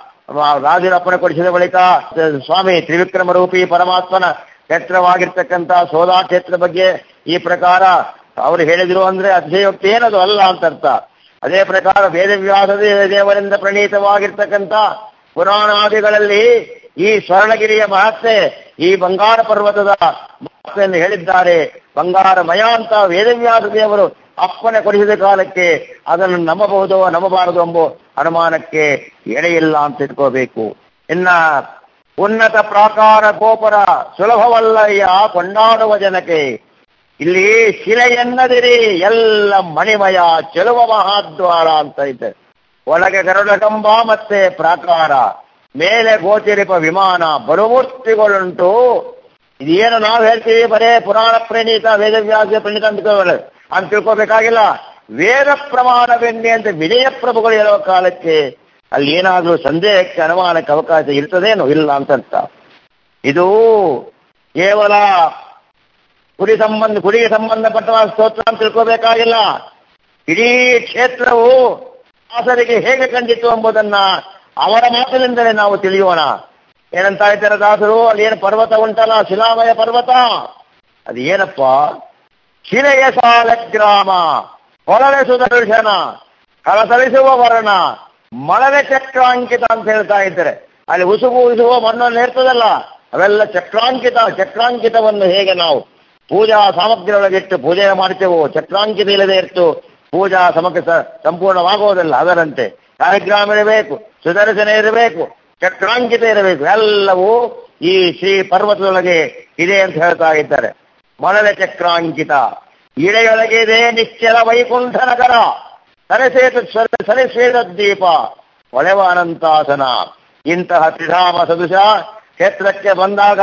ರಾಜರು ಅಪ್ಪಣೆ ಕೊಡಿಸಿದ ಬಳಿಕ ಸ್ವಾಮಿ ತ್ರಿವಿಕ್ರಮ ರೂಪಿ ಪರಮಾತ್ಮನ ಕ್ಷೇತ್ರವಾಗಿರ್ತಕ್ಕಂಥ ಸೋದಾ ಕ್ಷೇತ್ರ ಬಗ್ಗೆ ಈ ಪ್ರಕಾರ ಅವರು ಹೇಳಿದ್ರು ಅಂದ್ರೆ ಅತಿಶಯೋಕ್ತಿ ಏನದು ಅಲ್ಲ ಅಂತ ಅರ್ಥ. ಅದೇ ಪ್ರಕಾರ ವೇದವ್ಯಾಸ ದೇವರಿಂದ ಪ್ರಣೀತವಾಗಿರ್ತಕ್ಕಂಥ ಪುರಾಣಾದಿಗಳಲ್ಲಿ ಈ ಸ್ವರ್ಣಗಿರಿಯ ಮಹತ್ಯೆ, ಈ ಬಂಗಾರ ಪರ್ವತದ ಮಹತ್ಯೆಯನ್ನು ಹೇಳಿದ್ದಾರೆ. ಬಂಗಾರಮಯ ಅಂತ ವೇದವ್ಯಾಸ ದೇವರು ಅಪ್ಪಣೆ ಕೊಡಿಸಿದ ಕಾಲಕ್ಕೆ ಅದನ್ನು ನಂಬಬಹುದೋ ನಂಬಬಾರದು ಎಂಬ ಅನುಮಾನಕ್ಕೆ ಎಡೆಯಿಲ್ಲ ಅಂತ ಇಟ್ಕೋಬೇಕು. ಇನ್ನ ಉನ್ನತ ಪ್ರಾಕಾರ ಗೋಪುರ ಸುಲಭವಲ್ಲಯ್ಯ ಕೊಂಡಾಡುವ ಜನಕ್ಕೆ, ಇಲ್ಲಿ ಶಿಲೆ ಎನ್ನದಿರಿ ಎಲ್ಲ ಮಣಿಮಯ ಚೆಲುವ ಮಹಾದ್ವಾರ ಅಂತ ಇದೆ. ಒಳಗೆ ಗರುಡಗಂಬ ಮತ್ತೆ ಪ್ರಾಕಾರ, ಮೇಲೆ ಗೋಚರಿಪ ವಿಮಾನ ಬರುಮೂರ್ತಿಗಳುಂಟು. ಇದೇನು ನಾವು ಹೇಳ್ತೀವಿ ಬರೇ ಪುರಾಣ ಪ್ರಣೀತ ವೇದವ್ಯಾಸ ಪ್ರಣೀತ ಅಂತ ತಿಳ್ಕೋಬೇಕಾಗಿಲ್ಲ. ವೇದ ಪ್ರಮಾಣವೆನ್ನೆ ಅಂತ ವಿಜಯ ಪ್ರಭುಗಳು ಹೇಳುವ ಕಾಲಕ್ಕೆ ಅಲ್ಲಿ ಏನಾದರೂ ಸಂದೇಹಕ್ಕೆ ಅನುಮಾನಕ್ಕೆ ಅವಕಾಶ ಇರ್ತದೇನೋ ಇಲ್ಲ ಅಂತ. ಇದು ಕೇವಲ ಕುಡಿಗೆ ಸಂಬಂಧಪಟ್ಟ ಸ್ತೋತ್ರ ಅಂತ ತಿಳ್ಕೋಬೇಕಾಗಿಲ್ಲ. ಇಡೀ ಕ್ಷೇತ್ರವು ದಾಸರಿಗೆ ಹೇಗೆ ಕಂಡಿತು ಎಂಬುದನ್ನ ಅವರ ಮಾತಿನಿಂದಲೇ ನಾವು ತಿಳಿಯೋಣ. ಏನಂತ ಇದ್ದಾರೆ ದಾಸರು? ಅಲ್ಲಿ ಏನು ಪರ್ವತ ಉಂಟಲ್ಲ, ಶಿಲಾಮಯ ಪರ್ವತ, ಅದು ಏನಪ್ಪ? ಶಿಲೆಯ ಸಾಲಗ್ರಾಮ, ಹೊಳಲೆ ಸುದರ್ಶನ, ಕಳಸಳಿಸುವ ವರ್ಣ, ಮಳಲೆ ಚಕ್ರಾಂಕಿತ ಅಂತ ಹೇಳ್ತಾ ಇದ್ದಾರೆ. ಅಲ್ಲಿ ಉಸುಗುವ ಮಣ್ಣನ್ನು ಇರ್ತದಲ್ಲ, ಅವೆಲ್ಲ ಚಕ್ರಾಂಕಿತವನ್ನು ಹೇಗೆ ನಾವು ಪೂಜಾ ಸಾಮಗ್ರಿಯೊಳಗಿಟ್ಟು ಪೂಜೆ ಮಾಡ್ತೇವೋ, ಚಕ್ರಾಂಕಿತ ಇಲ್ಲದೆ ಇಟ್ಟು ಪೂಜಾ ಸಂಪೂರ್ಣವಾಗುವುದಿಲ್ಲ. ಅದರಂತೆ ಕಾರ್ಯಕ್ರಮ ಇರಬೇಕು, ಸುದರ್ಶನ ಇರಬೇಕು, ಚಕ್ರಾಂಕಿತ ಇರಬೇಕು. ಎಲ್ಲವೂ ಈ ಶ್ರೀ ಪರ್ವತದೊಳಗೆ ಇದೆ ಅಂತ ಹೇಳ್ತಾ ಇದ್ದಾರೆ. ಮಳಲೆ ಚಕ್ರಾಂಕಿತ, ಇಳೆಯೊಳಗೆ ಇದೆ ನಿಶ್ಚಲ ವೈಕುಂಠ ನಗರ, ಸರಿಸ್ವೇದ ದೀಪ, ಹೊಳೆವ ಅನಂತಾಸನ. ಇಂತಹ ತ್ರಿಧಾಮ ಸದೃಶ ಕ್ಷೇತ್ರಕ್ಕೆ ಬಂದಾಗ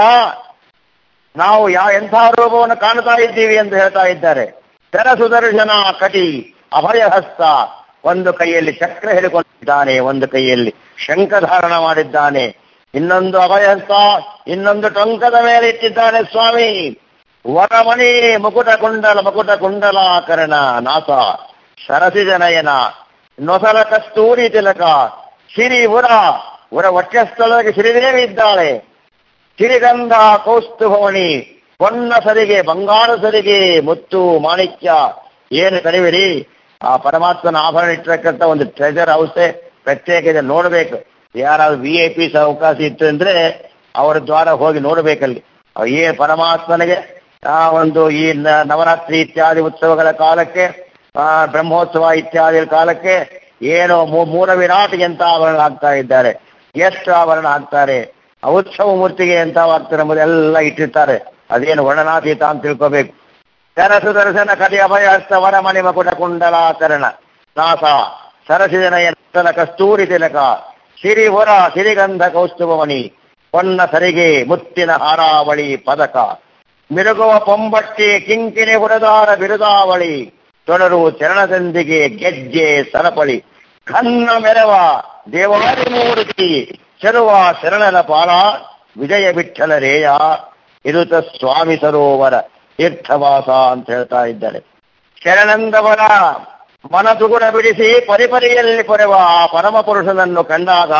ನಾವು ಎಂಥ ರೂಪವನ್ನು ಕಾಣ್ತಾ ಇದ್ದೀವಿ ಎಂದು ಹೇಳ್ತಾ ಇದ್ದಾರೆ. ಸುದರ್ಶನ ಕಟಿ ಅಭಯಹಸ್ತ, ಒಂದು ಕೈಯಲ್ಲಿ ಚಕ್ರ ಹಿಡಿಕೊಂಡಿದ್ದಾನೆ, ಒಂದು ಕೈಯಲ್ಲಿ ಶಂಖ ಧಾರಣ ಮಾಡಿದ್ದಾನೆ, ಇನ್ನೊಂದು ಅಭಯಹಸ್ತ, ಇನ್ನೊಂದು ಟೊಂಕದ ಮೇಲೆ ಇಟ್ಟಿದ್ದಾನೆ ಸ್ವಾಮಿ. ವರಮಣಿ ಮುಕುಟ ಕುಂಡಲಾಕರಣ ನಾಥ, ಸರಸಿಜನಯನ, ನೊಸಲ ಕಸ್ತೂರಿ ತಿಲಕ, ಸಿರಿ ಉರ ವಕ್ಷಸ್ಥಳಕ್ಕೆ ಶ್ರೀದೇವಿ ಇದ್ದಾಳೆ. ಸಿರಿಗಂಧ ಕೌಸ್ತುಭವಣಿ, ಹೊನ್ನ ಸರಿಗೆ, ಬಂಗಾರ ಸರಿಗೆ, ಮುತ್ತು ಮಾಣಿಕ್ಯ. ಏನು ಕರಿವಿರಿ, ಆ ಪರಮಾತ್ಮನ ಆಭರಣ ಇಟ್ಟಿರಕ್ಕಂಥ ಒಂದು ಟ್ರೆಜರ್ ಹೌಸೇ ಪ್ರತ್ಯೇಕ ಇದೆ. ನೋಡ್ಬೇಕು, ಯಾರಾದ್ರು VIP ಅವಕಾಶ ಇತ್ತು ಅಂದ್ರೆ ಅವರ ದ್ವಾರ ಹೋಗಿ ನೋಡ್ಬೇಕಲ್ಲಿ. ಪರಮಾತ್ಮನಿಗೆ ಒಂದು ಈ ನವರಾತ್ರಿ ಇತ್ಯಾದಿ ಉತ್ಸವಗಳ ಕಾಲಕ್ಕೆ, ಬ್ರಹ್ಮೋತ್ಸವ ಇತ್ಯಾದಿ ಕಾಲಕ್ಕೆ ಏನೋ ಮೂರ ವಿರಾಟಿಗೆ ಅಂತ ಆಭರಣ ಆಗ್ತಾ ಇದ್ದಾರೆ. ಎಷ್ಟು ಆಭರಣ ಹಾಕ್ತಾರೆ, ಉತ್ಸವ ಮೂರ್ತಿಗೆ ಎಂತ ಆಗ್ತಾರೆ ಎಂಬುದೆಲ್ಲ ಇಟ್ಟಿರ್ತಾರೆ. ಅದೇನು ವರ್ಣನಾತೀತ ಅಂತ ತಿಳ್ಕೋಬೇಕು. ಸುದರ್ಶನ ಕಟಿ ಅಭಯಹಸ್ತ ವರಮಣಿ ಮಕುಟ ಕುಂಡಲಾಕರಣ ನಾಸ, ಸರಸಿಜನಯನ ಕಸ್ತೂರಿ ತಿಲಕ, ಸಿರಿ ಹೊರ ಸಿರಿಗಂಧ ಕೌಸ್ತುಭಮಣಿ, ಹೊನ್ನ ಸರಿಗೆ ಮುತ್ತಿನ ಹಾರಾವಳಿ ಪದಕ, ಮಿರುಗುವ ಪೊಂಬಟ್ಟಿ ಕಿಂಕಿಣಿ ಹುರದಾರ ಬಿರುದಾವಳಿ, ತೊಡರು ಚರಣದೊಂದಿಗೆ ಗೆಜ್ಜೆ ಸರಪಳಿ, ಕನ್ನ ಮೆರವ ದೇವಾದಿ ಮೂರ್ತಿ, ಚೆಲುವ ಶರಣನ ಪಾಲ, ವಿಜಯ ವಿಠ್ಠಲ ರೇಯ, ಇರುತ ಸ್ವಾಮಿ ಸರೋವರ ತೀರ್ಥವಾಸ ಅಂತ ಹೇಳ್ತಾ ಇದ್ದಾರೆ. ಶರಣಂದವರ ಮನದುಗುಣ ಬಿಡಿಸಿ ಪರಿಪರಿಯಲ್ಲಿ ಪೊರೆವ ಆ ಪರಮ ಪುರುಷನನ್ನು ಕಂಡಾಗ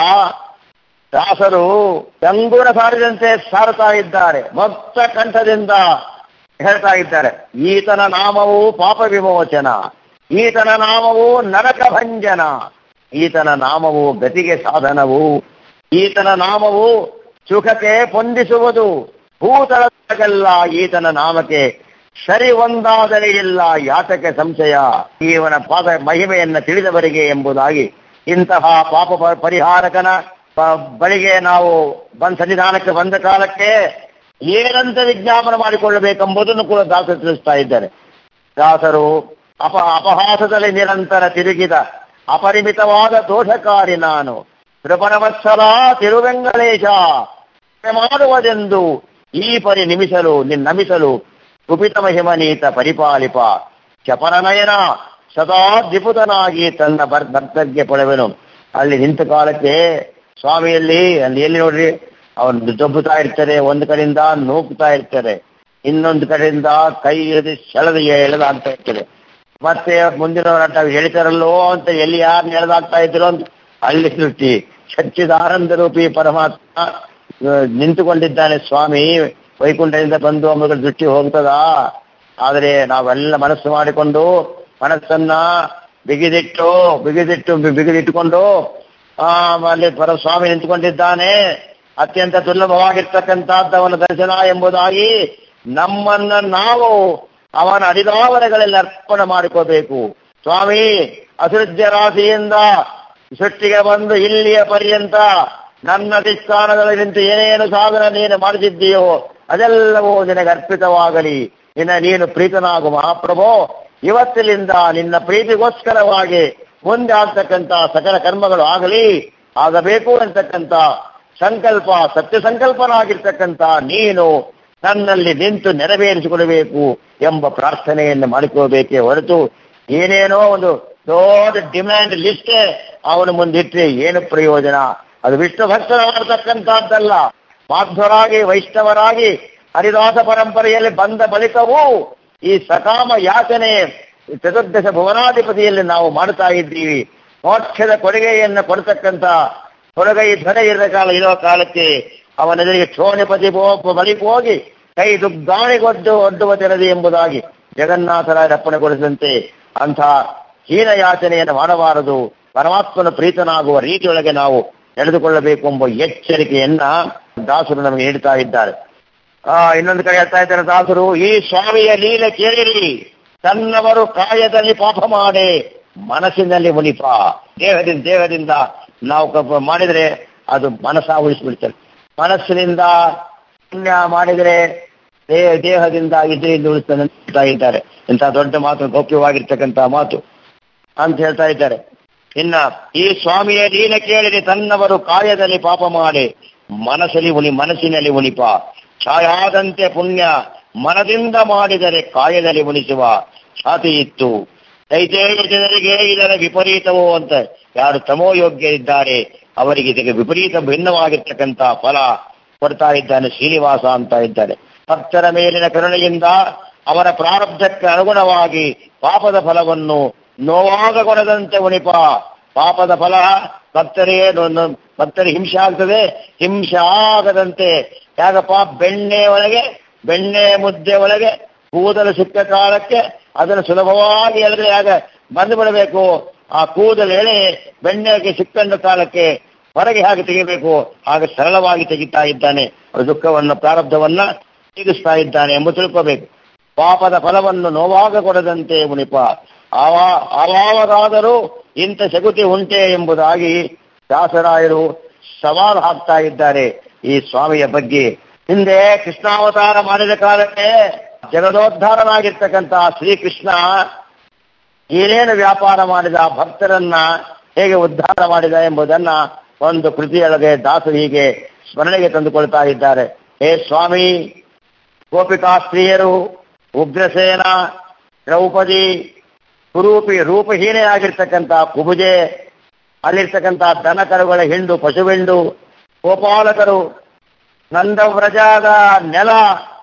ದಾಸರು ಗಂಗೂರ ಸಾರಿದಂತೆ ಸಾರುತ್ತಾ ಇದ್ದಾರೆ. ಭಕ್ತ ಕಂಠದಿಂದ ಹೇಳ್ತಾ ಇದ್ದಾರೆ, ಈತನ ನಾಮವು ಪಾಪ ವಿಮೋಚನ, ಈತನ ನಾಮವು ನರಕ ಭಂಜನ, ಈತನ ನಾಮವು ಗತಿಗೆ ಸಾಧನವು, ಈತನ ನಾಮವು ಸುಖಕ್ಕೆ ಹೊಂದಿಸುವುದು, ಭೂತಳಗೆಲ್ಲ ಈತನ ನಾಮಕ್ಕೆ ಸರಿ ಒಂದಾದರೆ ಇಲ್ಲ ಯಾತಕ್ಕೆ ಸಂಶಯ, ಇವನ ಪಾದ ಮಹಿಮೆಯನ್ನ ತಿಳಿದವರಿಗೆ ಎಂಬುದಾಗಿ ಇಂತಹ ಪಾಪ ಪರಿಹಾರಕನ ಬಳಿಗೆ ನಾವು ಸನ್ನಿಧಾನಕ್ಕೆ ಬಂದ ಕಾಲಕ್ಕೆ ಏನಂತ ವಿಜ್ಞಾಪನ ಮಾಡಿಕೊಳ್ಳಬೇಕೆಂಬುದನ್ನು ಕೂಡ ದಾಸರು ತಿಳಿಸ್ತಾ ಇದ್ದಾರೆ. ದಾಸರು ಅಪಹಾಸದಲ್ಲಿ ನಿರಂತರ ತಿರುಗಿದ ಅಪರಿಮಿತವಾದ ದೋಷಕಾರಿ ನಾನು, ಕೃಪಣವತ್ಸಲ ತಿರುವೆಂಗಳೇಶ ಮಾಡುವುದೆಂದು ಈ ಪರಿ ನಮಿಸಲು ಕುಪಿತ ಮಹಿಮನೀತ ಪರಿಪಾಲಿಪ, ಚಪರನಯನ ಸದಾ ದ್ವಿಪುತನಾಗಿ ತನ್ನ ಭಕ್ತರಿಗೆ ಪಡೆವೆನು. ಅಲ್ಲಿ ನಿಂತ ಕಾಲಕ್ಕೆ ಸ್ವಾಮಿಯಲ್ಲಿ ಅಲ್ಲಿ ಎಲ್ಲಿ ನೋಡ್ರಿ, ಅವನು ದೊಬ್ಬುತ್ತಾ ಇರ್ತಾರೆ, ಒಂದು ಕಡೆಯಿಂದ ನೂಕ್ತಾ ಇರ್ತಾರೆ, ಇನ್ನೊಂದು ಕಡೆಯಿಂದ ಕೈ ಎಳೆದ ಅಂತ ಇರ್ತಾರೆ. ಮತ್ತೆ ಮುಂದಿನ ಹೇಳ್ತಾರಲ್ಲೋ ಅಂತ ಎಲ್ಲಿ ಯಾರನ್ನ ಎಳೆದಾಗ್ತಾ ಇದ್ರು ಅಂತ ಅಲ್ಲಿ ಸೃಷ್ಟಿ ಸಚ್ಚಿದಾನಂದ ರೂಪಿ ಪರಮಾತ್ಮ ನಿಂತುಕೊಂಡಿದ್ದಾನೆ. ಸ್ವಾಮಿ ವೈಕುಂಠದಿಂದ ಬಂದು ಅಮ್ಮಗಳ ದೃಷ್ಟಿ ಹೋಗ್ತದ. ಆದರೆ ನಾವೆಲ್ಲ ಮನಸ್ಸು ಮಾಡಿಕೊಂಡು ಮನಸ್ಸನ್ನ ಬಿಗಿದಿಟ್ಟುಕೊಂಡು ಅಲ್ಲಿ ಸ್ವಾಮಿ ನಿಂತುಕೊಂಡಿದ್ದಾನೆ. ಅತ್ಯಂತ ದುರ್ಲಭವಾಗಿರ್ತಕ್ಕಂಥದ್ದವನ ದರ್ಶನ ಎಂಬುದಾಗಿ ನಮ್ಮನ್ನ ನಾವು ಅವನ ಅಡಿದಾವರೆಗಳಲ್ಲಿ ಅರ್ಪಣೆ ಮಾಡಿಕೋಬೇಕು. ಸ್ವಾಮಿ ಅಸೃಜ್ಯ ರಾಶಿಯಿಂದ ಸೃಷ್ಟಿಗೆ ಬಂದು ಇಲ್ಲಿಯ ಪರ್ಯಂತ ನನ್ನ ಅಧಿಷ್ಠಾನದಲ್ಲಿ ನಿಂತು ಏನೇನು ಸಾಧನ ನೀನು ಮಾಡಿಸಿದ್ದೀಯೋ ಅದೆಲ್ಲವೂ ನಿನಗೆ ಅರ್ಪಿತವಾಗಲಿ. ನೀನು ಪ್ರೀತನಾಗು ಮಹಾಪ್ರಭು. ಇವತ್ತಿನಿಂದ ನಿನ್ನ ಪ್ರೀತಿಗೋಸ್ಕರವಾಗಿ ಮುಂದೆ ಆಗ್ತಕ್ಕಂಥ ಸಕಲ ಕರ್ಮಗಳು ಆಗಬೇಕು ಅಂತಕ್ಕಂಥ ಸಂಕಲ್ಪ, ಸತ್ಯ ಸಂಕಲ್ಪನಾಗಿರ್ತಕ್ಕಂಥ ನೀನು ನನ್ನಲ್ಲಿ ನಿಂತು ನೆರವೇರಿಸಿಕೊಡಬೇಕು ಎಂಬ ಪ್ರಾರ್ಥನೆಯನ್ನು ಮಾಡಿಕೋಬೇಕೇ ಹೊರತು ಏನೇನೋ ಒಂದು ದೊಡ್ಡ ಡಿಮ್ಯಾಂಡ್ ಲಿಸ್ಟ್ ಅವನು ಮುಂದಿಟ್ಟರೆ ಏನು ಪ್ರಯೋಜನ? ಅದು ವಿಷ್ಣು ಭಕ್ತರಾಗತಕ್ಕಂಥದ್ದಲ್ಲ. ಮಾಧ್ವರಾಗಿ ವೈಷ್ಣವರಾಗಿ ಹರಿದಾಸ ಪರಂಪರೆಯಲ್ಲಿ ಬಂದ ಬಳಿಕವೂ ಈ ಸಕಾಮ ಯಾಚನೆ ಚತುರ್ದಶ ಭುವನಾಧಿಪತಿಯಲ್ಲಿ ನಾವು ಮಾಡ್ತಾ ಇದ್ದೀವಿ. ಮೋಕ್ಷದ ಕೊಡುಗೆಯನ್ನು ಕೊಡ್ತಕ್ಕಂಥ ಕೊಡುಗೈ ಧನ ಇರೋ ಕಾಲಕ್ಕೆ ಅವನೆದುರಿಗೆ ಕ್ಷೋಣಿಪತಿ ಬಳಿ ಹೋಗಿ ಕೈ ದುಗ್ಗಾಣಿಗೊಡ್ಡು ಒಡ್ಡುವ ತೆರದಿ ಎಂಬುದಾಗಿ ಜಗನ್ನಾಥರಾಯ ಅಪ್ಪಣೆಗೊಳಿಸಿದಂತೆ ಅಂಥ ಹೀನ ಯಾಚನೆಯನ್ನು ಮಾಡಬಾರದು. ಪರಮಾತ್ಮನ ಪ್ರೀತನಾಗುವ ರೀತಿಯೊಳಗೆ ನಾವು ನಡೆದುಕೊಳ್ಳಬೇಕು ಎಂಬ ಎಚ್ಚರಿಕೆಯನ್ನ ದಾಸರು ನಮಗೆ ನೀಡ್ತಾ ಇದ್ದಾರೆ. ಇನ್ನೊಂದು ಕಡೆ ಹೇಳ್ತಾ ಇದ್ದಾರೆ ದಾಸರು, ಈ ಸ್ವಾಮಿಯ ಲೀಲೆ ಕೇಳಿರಿ, ತನ್ನವರು ಕಾಯದಲ್ಲಿ ಪಾಪ ಮಾಡೇ ಮನಸ್ಸಿನಲ್ಲಿ ಮುನಿಪ. ದೇಹದಿಂದ ನಾವು ಮಾಡಿದರೆ ಅದು ಮನಸ್ಸಾವಹಿಸ್ಬಿಡ್ತಾರೆ. ಮನಸ್ಸಿನಿಂದ ಪುಣ್ಯ ಮಾಡಿದರೆ ದೇಹದಿಂದ ಇದರಿಂದ ಉಳಿಸ್ತಾ ಇದ್ದಾರೆ. ಇಂಥ ದೊಡ್ಡ ಮಾತು, ಗೌಪ್ಯವಾಗಿರ್ತಕ್ಕಂಥ ಮಾತು ಅಂತ ಹೇಳ್ತಾ ಇದ್ದಾರೆ. ಇನ್ನ ಈ ಸ್ವಾಮಿಯ ಲೀಲೆ ಕೇಳಿರಿ, ತನ್ನವರು ಕಾಯದಲ್ಲಿ ಪಾಪ ಮಾಡಿ ಮನಸ್ಸಿನಲ್ಲಿ ಉಣಿಪ. ಛಾಯಾದಂತೆ ಪುಣ್ಯ ಮನದಿಂದ ಮಾಡಿದರೆ ಕಾಯದಲ್ಲಿ ಉಣಿಸುವ ಛಾತಿ ಇತ್ತು. ದೈತೇಯ ಜನರಿಗೆ ಇದರ ವಿಪರೀತವೋ ಅಂತ ಯಾರು ತಮೋಯೋಗ್ಯರಿದ್ದಾರೆ ಅವರಿಗೆ ಇದಕ್ಕೆ ವಿಪರೀತ ಭಿನ್ನವಾಗಿರ್ತಕ್ಕಂಥ ಫಲ ಕೊಡ್ತಾ ಇದ್ದಾನೆ ಶ್ರೀನಿವಾಸ ಅಂತ ಇದ್ದಾರೆ. ಭಕ್ತರ ಮೇಲಿನ ಕರುಣೆಯಿಂದ ಅವರ ಪ್ರಾರಬ್ಧಕ್ಕೆ ಅನುಗುಣವಾಗಿ ಪಾಪದ ಫಲವನ್ನು ನೋವಾಗಗೊಡದಂತೆ ಉಣಿಪ. ಪಾಪದ ಫಲ ಭಕ್ತರಿಗೆ ಹಿಂಸೆ ಆಗ್ತದೆ, ಹಿಂಸೆ ಆಗದಂತೆ ಯಾಕಪ್ಪ, ಬೆಣ್ಣೆ ಮುದ್ದೆ ಒಳಗೆ ಕೂದಲು ಸಿಕ್ಕ ಕಾಲಕ್ಕೆ ಅದನ್ನು ಸುಲಭವಾಗಿ ಎಳೆದ್ರೆ ಆಗ ಬಂದು ಬಿಡಬೇಕು. ಆ ಕೂದಲು ಎಳೆ ಬೆಣ್ಣೆಗೆ ಸಿಕ್ಕಂಡ ಕಾಲಕ್ಕೆ ಹೊರಗೆ ಹಾಗೆ ತೆಗಿಬೇಕು, ಹಾಗೆ ಸರಳವಾಗಿ ತೆಗಿತಾ ಇದ್ದಾನೆ. ದುಃಖವನ್ನು ಪ್ರಾರಬ್ಧವನ್ನ ನೀಗಿಸ್ತಾ ಇದ್ದಾನೆ ಎಂಬ ತಿಳ್ಕೋಬೇಕು. ಪಾಪದ ಫಲವನ್ನು ನೋವಾಗಗೊಡದಂತೆ ಮುನಿಪ. ಆವಾಗಲಾದರೂ ಇಂಥ ಶಕುತಿ ಉಂಟೆ ಎಂಬುದಾಗಿ ದಾಸರಾಯರು ಸವಾಲು ಹಾಕ್ತಾ ಇದ್ದಾರೆ ಈ ಸ್ವಾಮಿಯ ಬಗ್ಗೆ. ಹಿಂದೆ ಕೃಷ್ಣಾವತಾರ ಮಾಡಿದ ಕಾಲಕ್ಕೆ ಜಗದೋದ್ಧಾರನಾಗಿರ್ತಕ್ಕಂಥ ಶ್ರೀಕೃಷ್ಣ ಏನೇನು ವ್ಯಾಪಾರ ಮಾಡಿದ, ಭಕ್ತರನ್ನ ಹೇಗೆ ಉದ್ಧಾರ ಮಾಡಿದ ಎಂಬುದನ್ನ ಒಂದು ಕೃತಿಯೊಳಗೆ ದಾಸರು ಹೀಗೆ ಸ್ಮರಣೆಗೆ ತಂದುಕೊಳ್ತಾ ಇದ್ದಾರೆ. ಹೇ ಸ್ವಾಮಿ, ಗೋಪಿಕಾ ಸ್ತ್ರೀಯರು, ಉಗ್ರಸೇನ, ದ್ರೌಪದಿ, ರೂಪಹೀನೆ ಆಗಿರ್ತಕ್ಕಂಥ ಕುಬುಜೆ, ಅಲ್ಲಿರ್ತಕ್ಕಂಥ ದನಕರುಗಳ ಹಿಂಡು, ಪಶುವಿಂಡು, ಗೋಪಾಲಕರು, ನಂದವ್ರಜಾದ ನೆಲ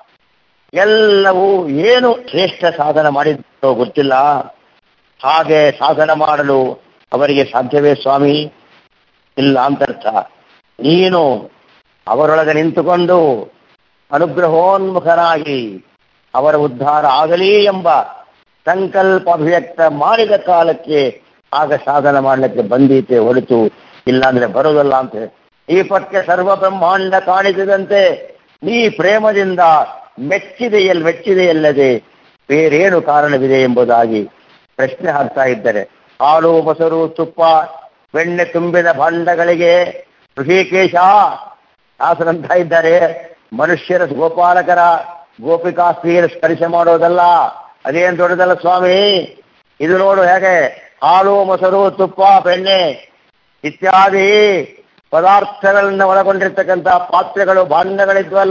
ಎಲ್ಲವೂ ಏನು ಶ್ರೇಷ್ಠ ಸಾಧನ ಮಾಡಿದ್ದೋ ಗೊತ್ತಿಲ್ಲ. ಹಾಗೆ ಸಾಧನ ಮಾಡಲು ಅವರಿಗೆ ಸಾಧ್ಯವೇ ಸ್ವಾಮಿ? ಇಲ್ಲ ಅಂತರ್ಥ. ನೀನು ಅವರೊಳಗೆ ನಿಂತುಕೊಂಡು ಅನುಗ್ರಹೋನ್ಮುಖನಾಗಿ ಅವರ ಉದ್ಧಾರ ಆಗಲಿ ಎಂಬ ಸಂಕಲ್ಪ ಅಭಿವ್ಯಕ್ತ ಮಾಡಿದ ಕಾಲಕ್ಕೆ ಆಗ ಸಾಧನ ಮಾಡಲಿಕ್ಕೆ ಬಂದೀತೆ ಹೊರತು ಇಲ್ಲಾಂದ್ರೆ ಬರೋದಲ್ಲ ಅಂತ. ಈ ಪಕ್ಕೆ ಸರ್ವ ಬ್ರಹ್ಮಾಂಡ ಕಾಣಿಸಿದಂತೆ ನೀ ಪ್ರೇಮದಿಂದ ಮೆಚ್ಚಿದೆಯಲ್ಲದೆ ಬೇರೇನು ಕಾರಣವಿದೆ ಎಂಬುದಾಗಿ ಪ್ರಶ್ನೆ ಹಾಕ್ತಾ ಇದ್ದಾರೆ. ಹಾಲು, ಮೊಸರು, ತುಪ್ಪ, ಬೆಣ್ಣೆ ತುಂಬಿದ ಭಾಂಡಗಳಿಗೆ ಋಷಿಕೇಶ ದಾಸರಂತ ಇದ್ದಾರೆ. ಮನುಷ್ಯರ ಗೋಪಾಲಕರ ಗೋಪಿಕಾ ಸ್ತ್ರೀಯರ ಸ್ಪರ್ಶ ಮಾಡೋದಲ್ಲ, ಅದೇನು ದೊಡ್ಡದಲ್ಲ ಸ್ವಾಮಿ. ಇದು ನೋಡು ಹೇಗೆ ಹಾಲು, ಮೊಸರು, ತುಪ್ಪ, ಬೆಣ್ಣೆ ಇತ್ಯಾದಿ ಪದಾರ್ಥಗಳನ್ನ ಒಳಗೊಂಡಿರ್ತಕ್ಕಂಥ ಪಾತ್ರೆಗಳು, ಭಾಂಡಗಳಿದ್ವಲ್ಲ.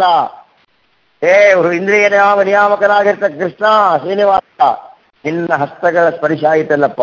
ಇಂದ್ರಿಯ ನಿಯಾಮಕನಾಗಿರ್ತ ಕೃಷ್ಣ ಶ್ರೀನಿವಾಸ, ನಿನ್ನ ಹಸ್ತಗಳ ಸ್ಪರ್ಶ ಆಯಿತಲ್ಲಪ್ಪ.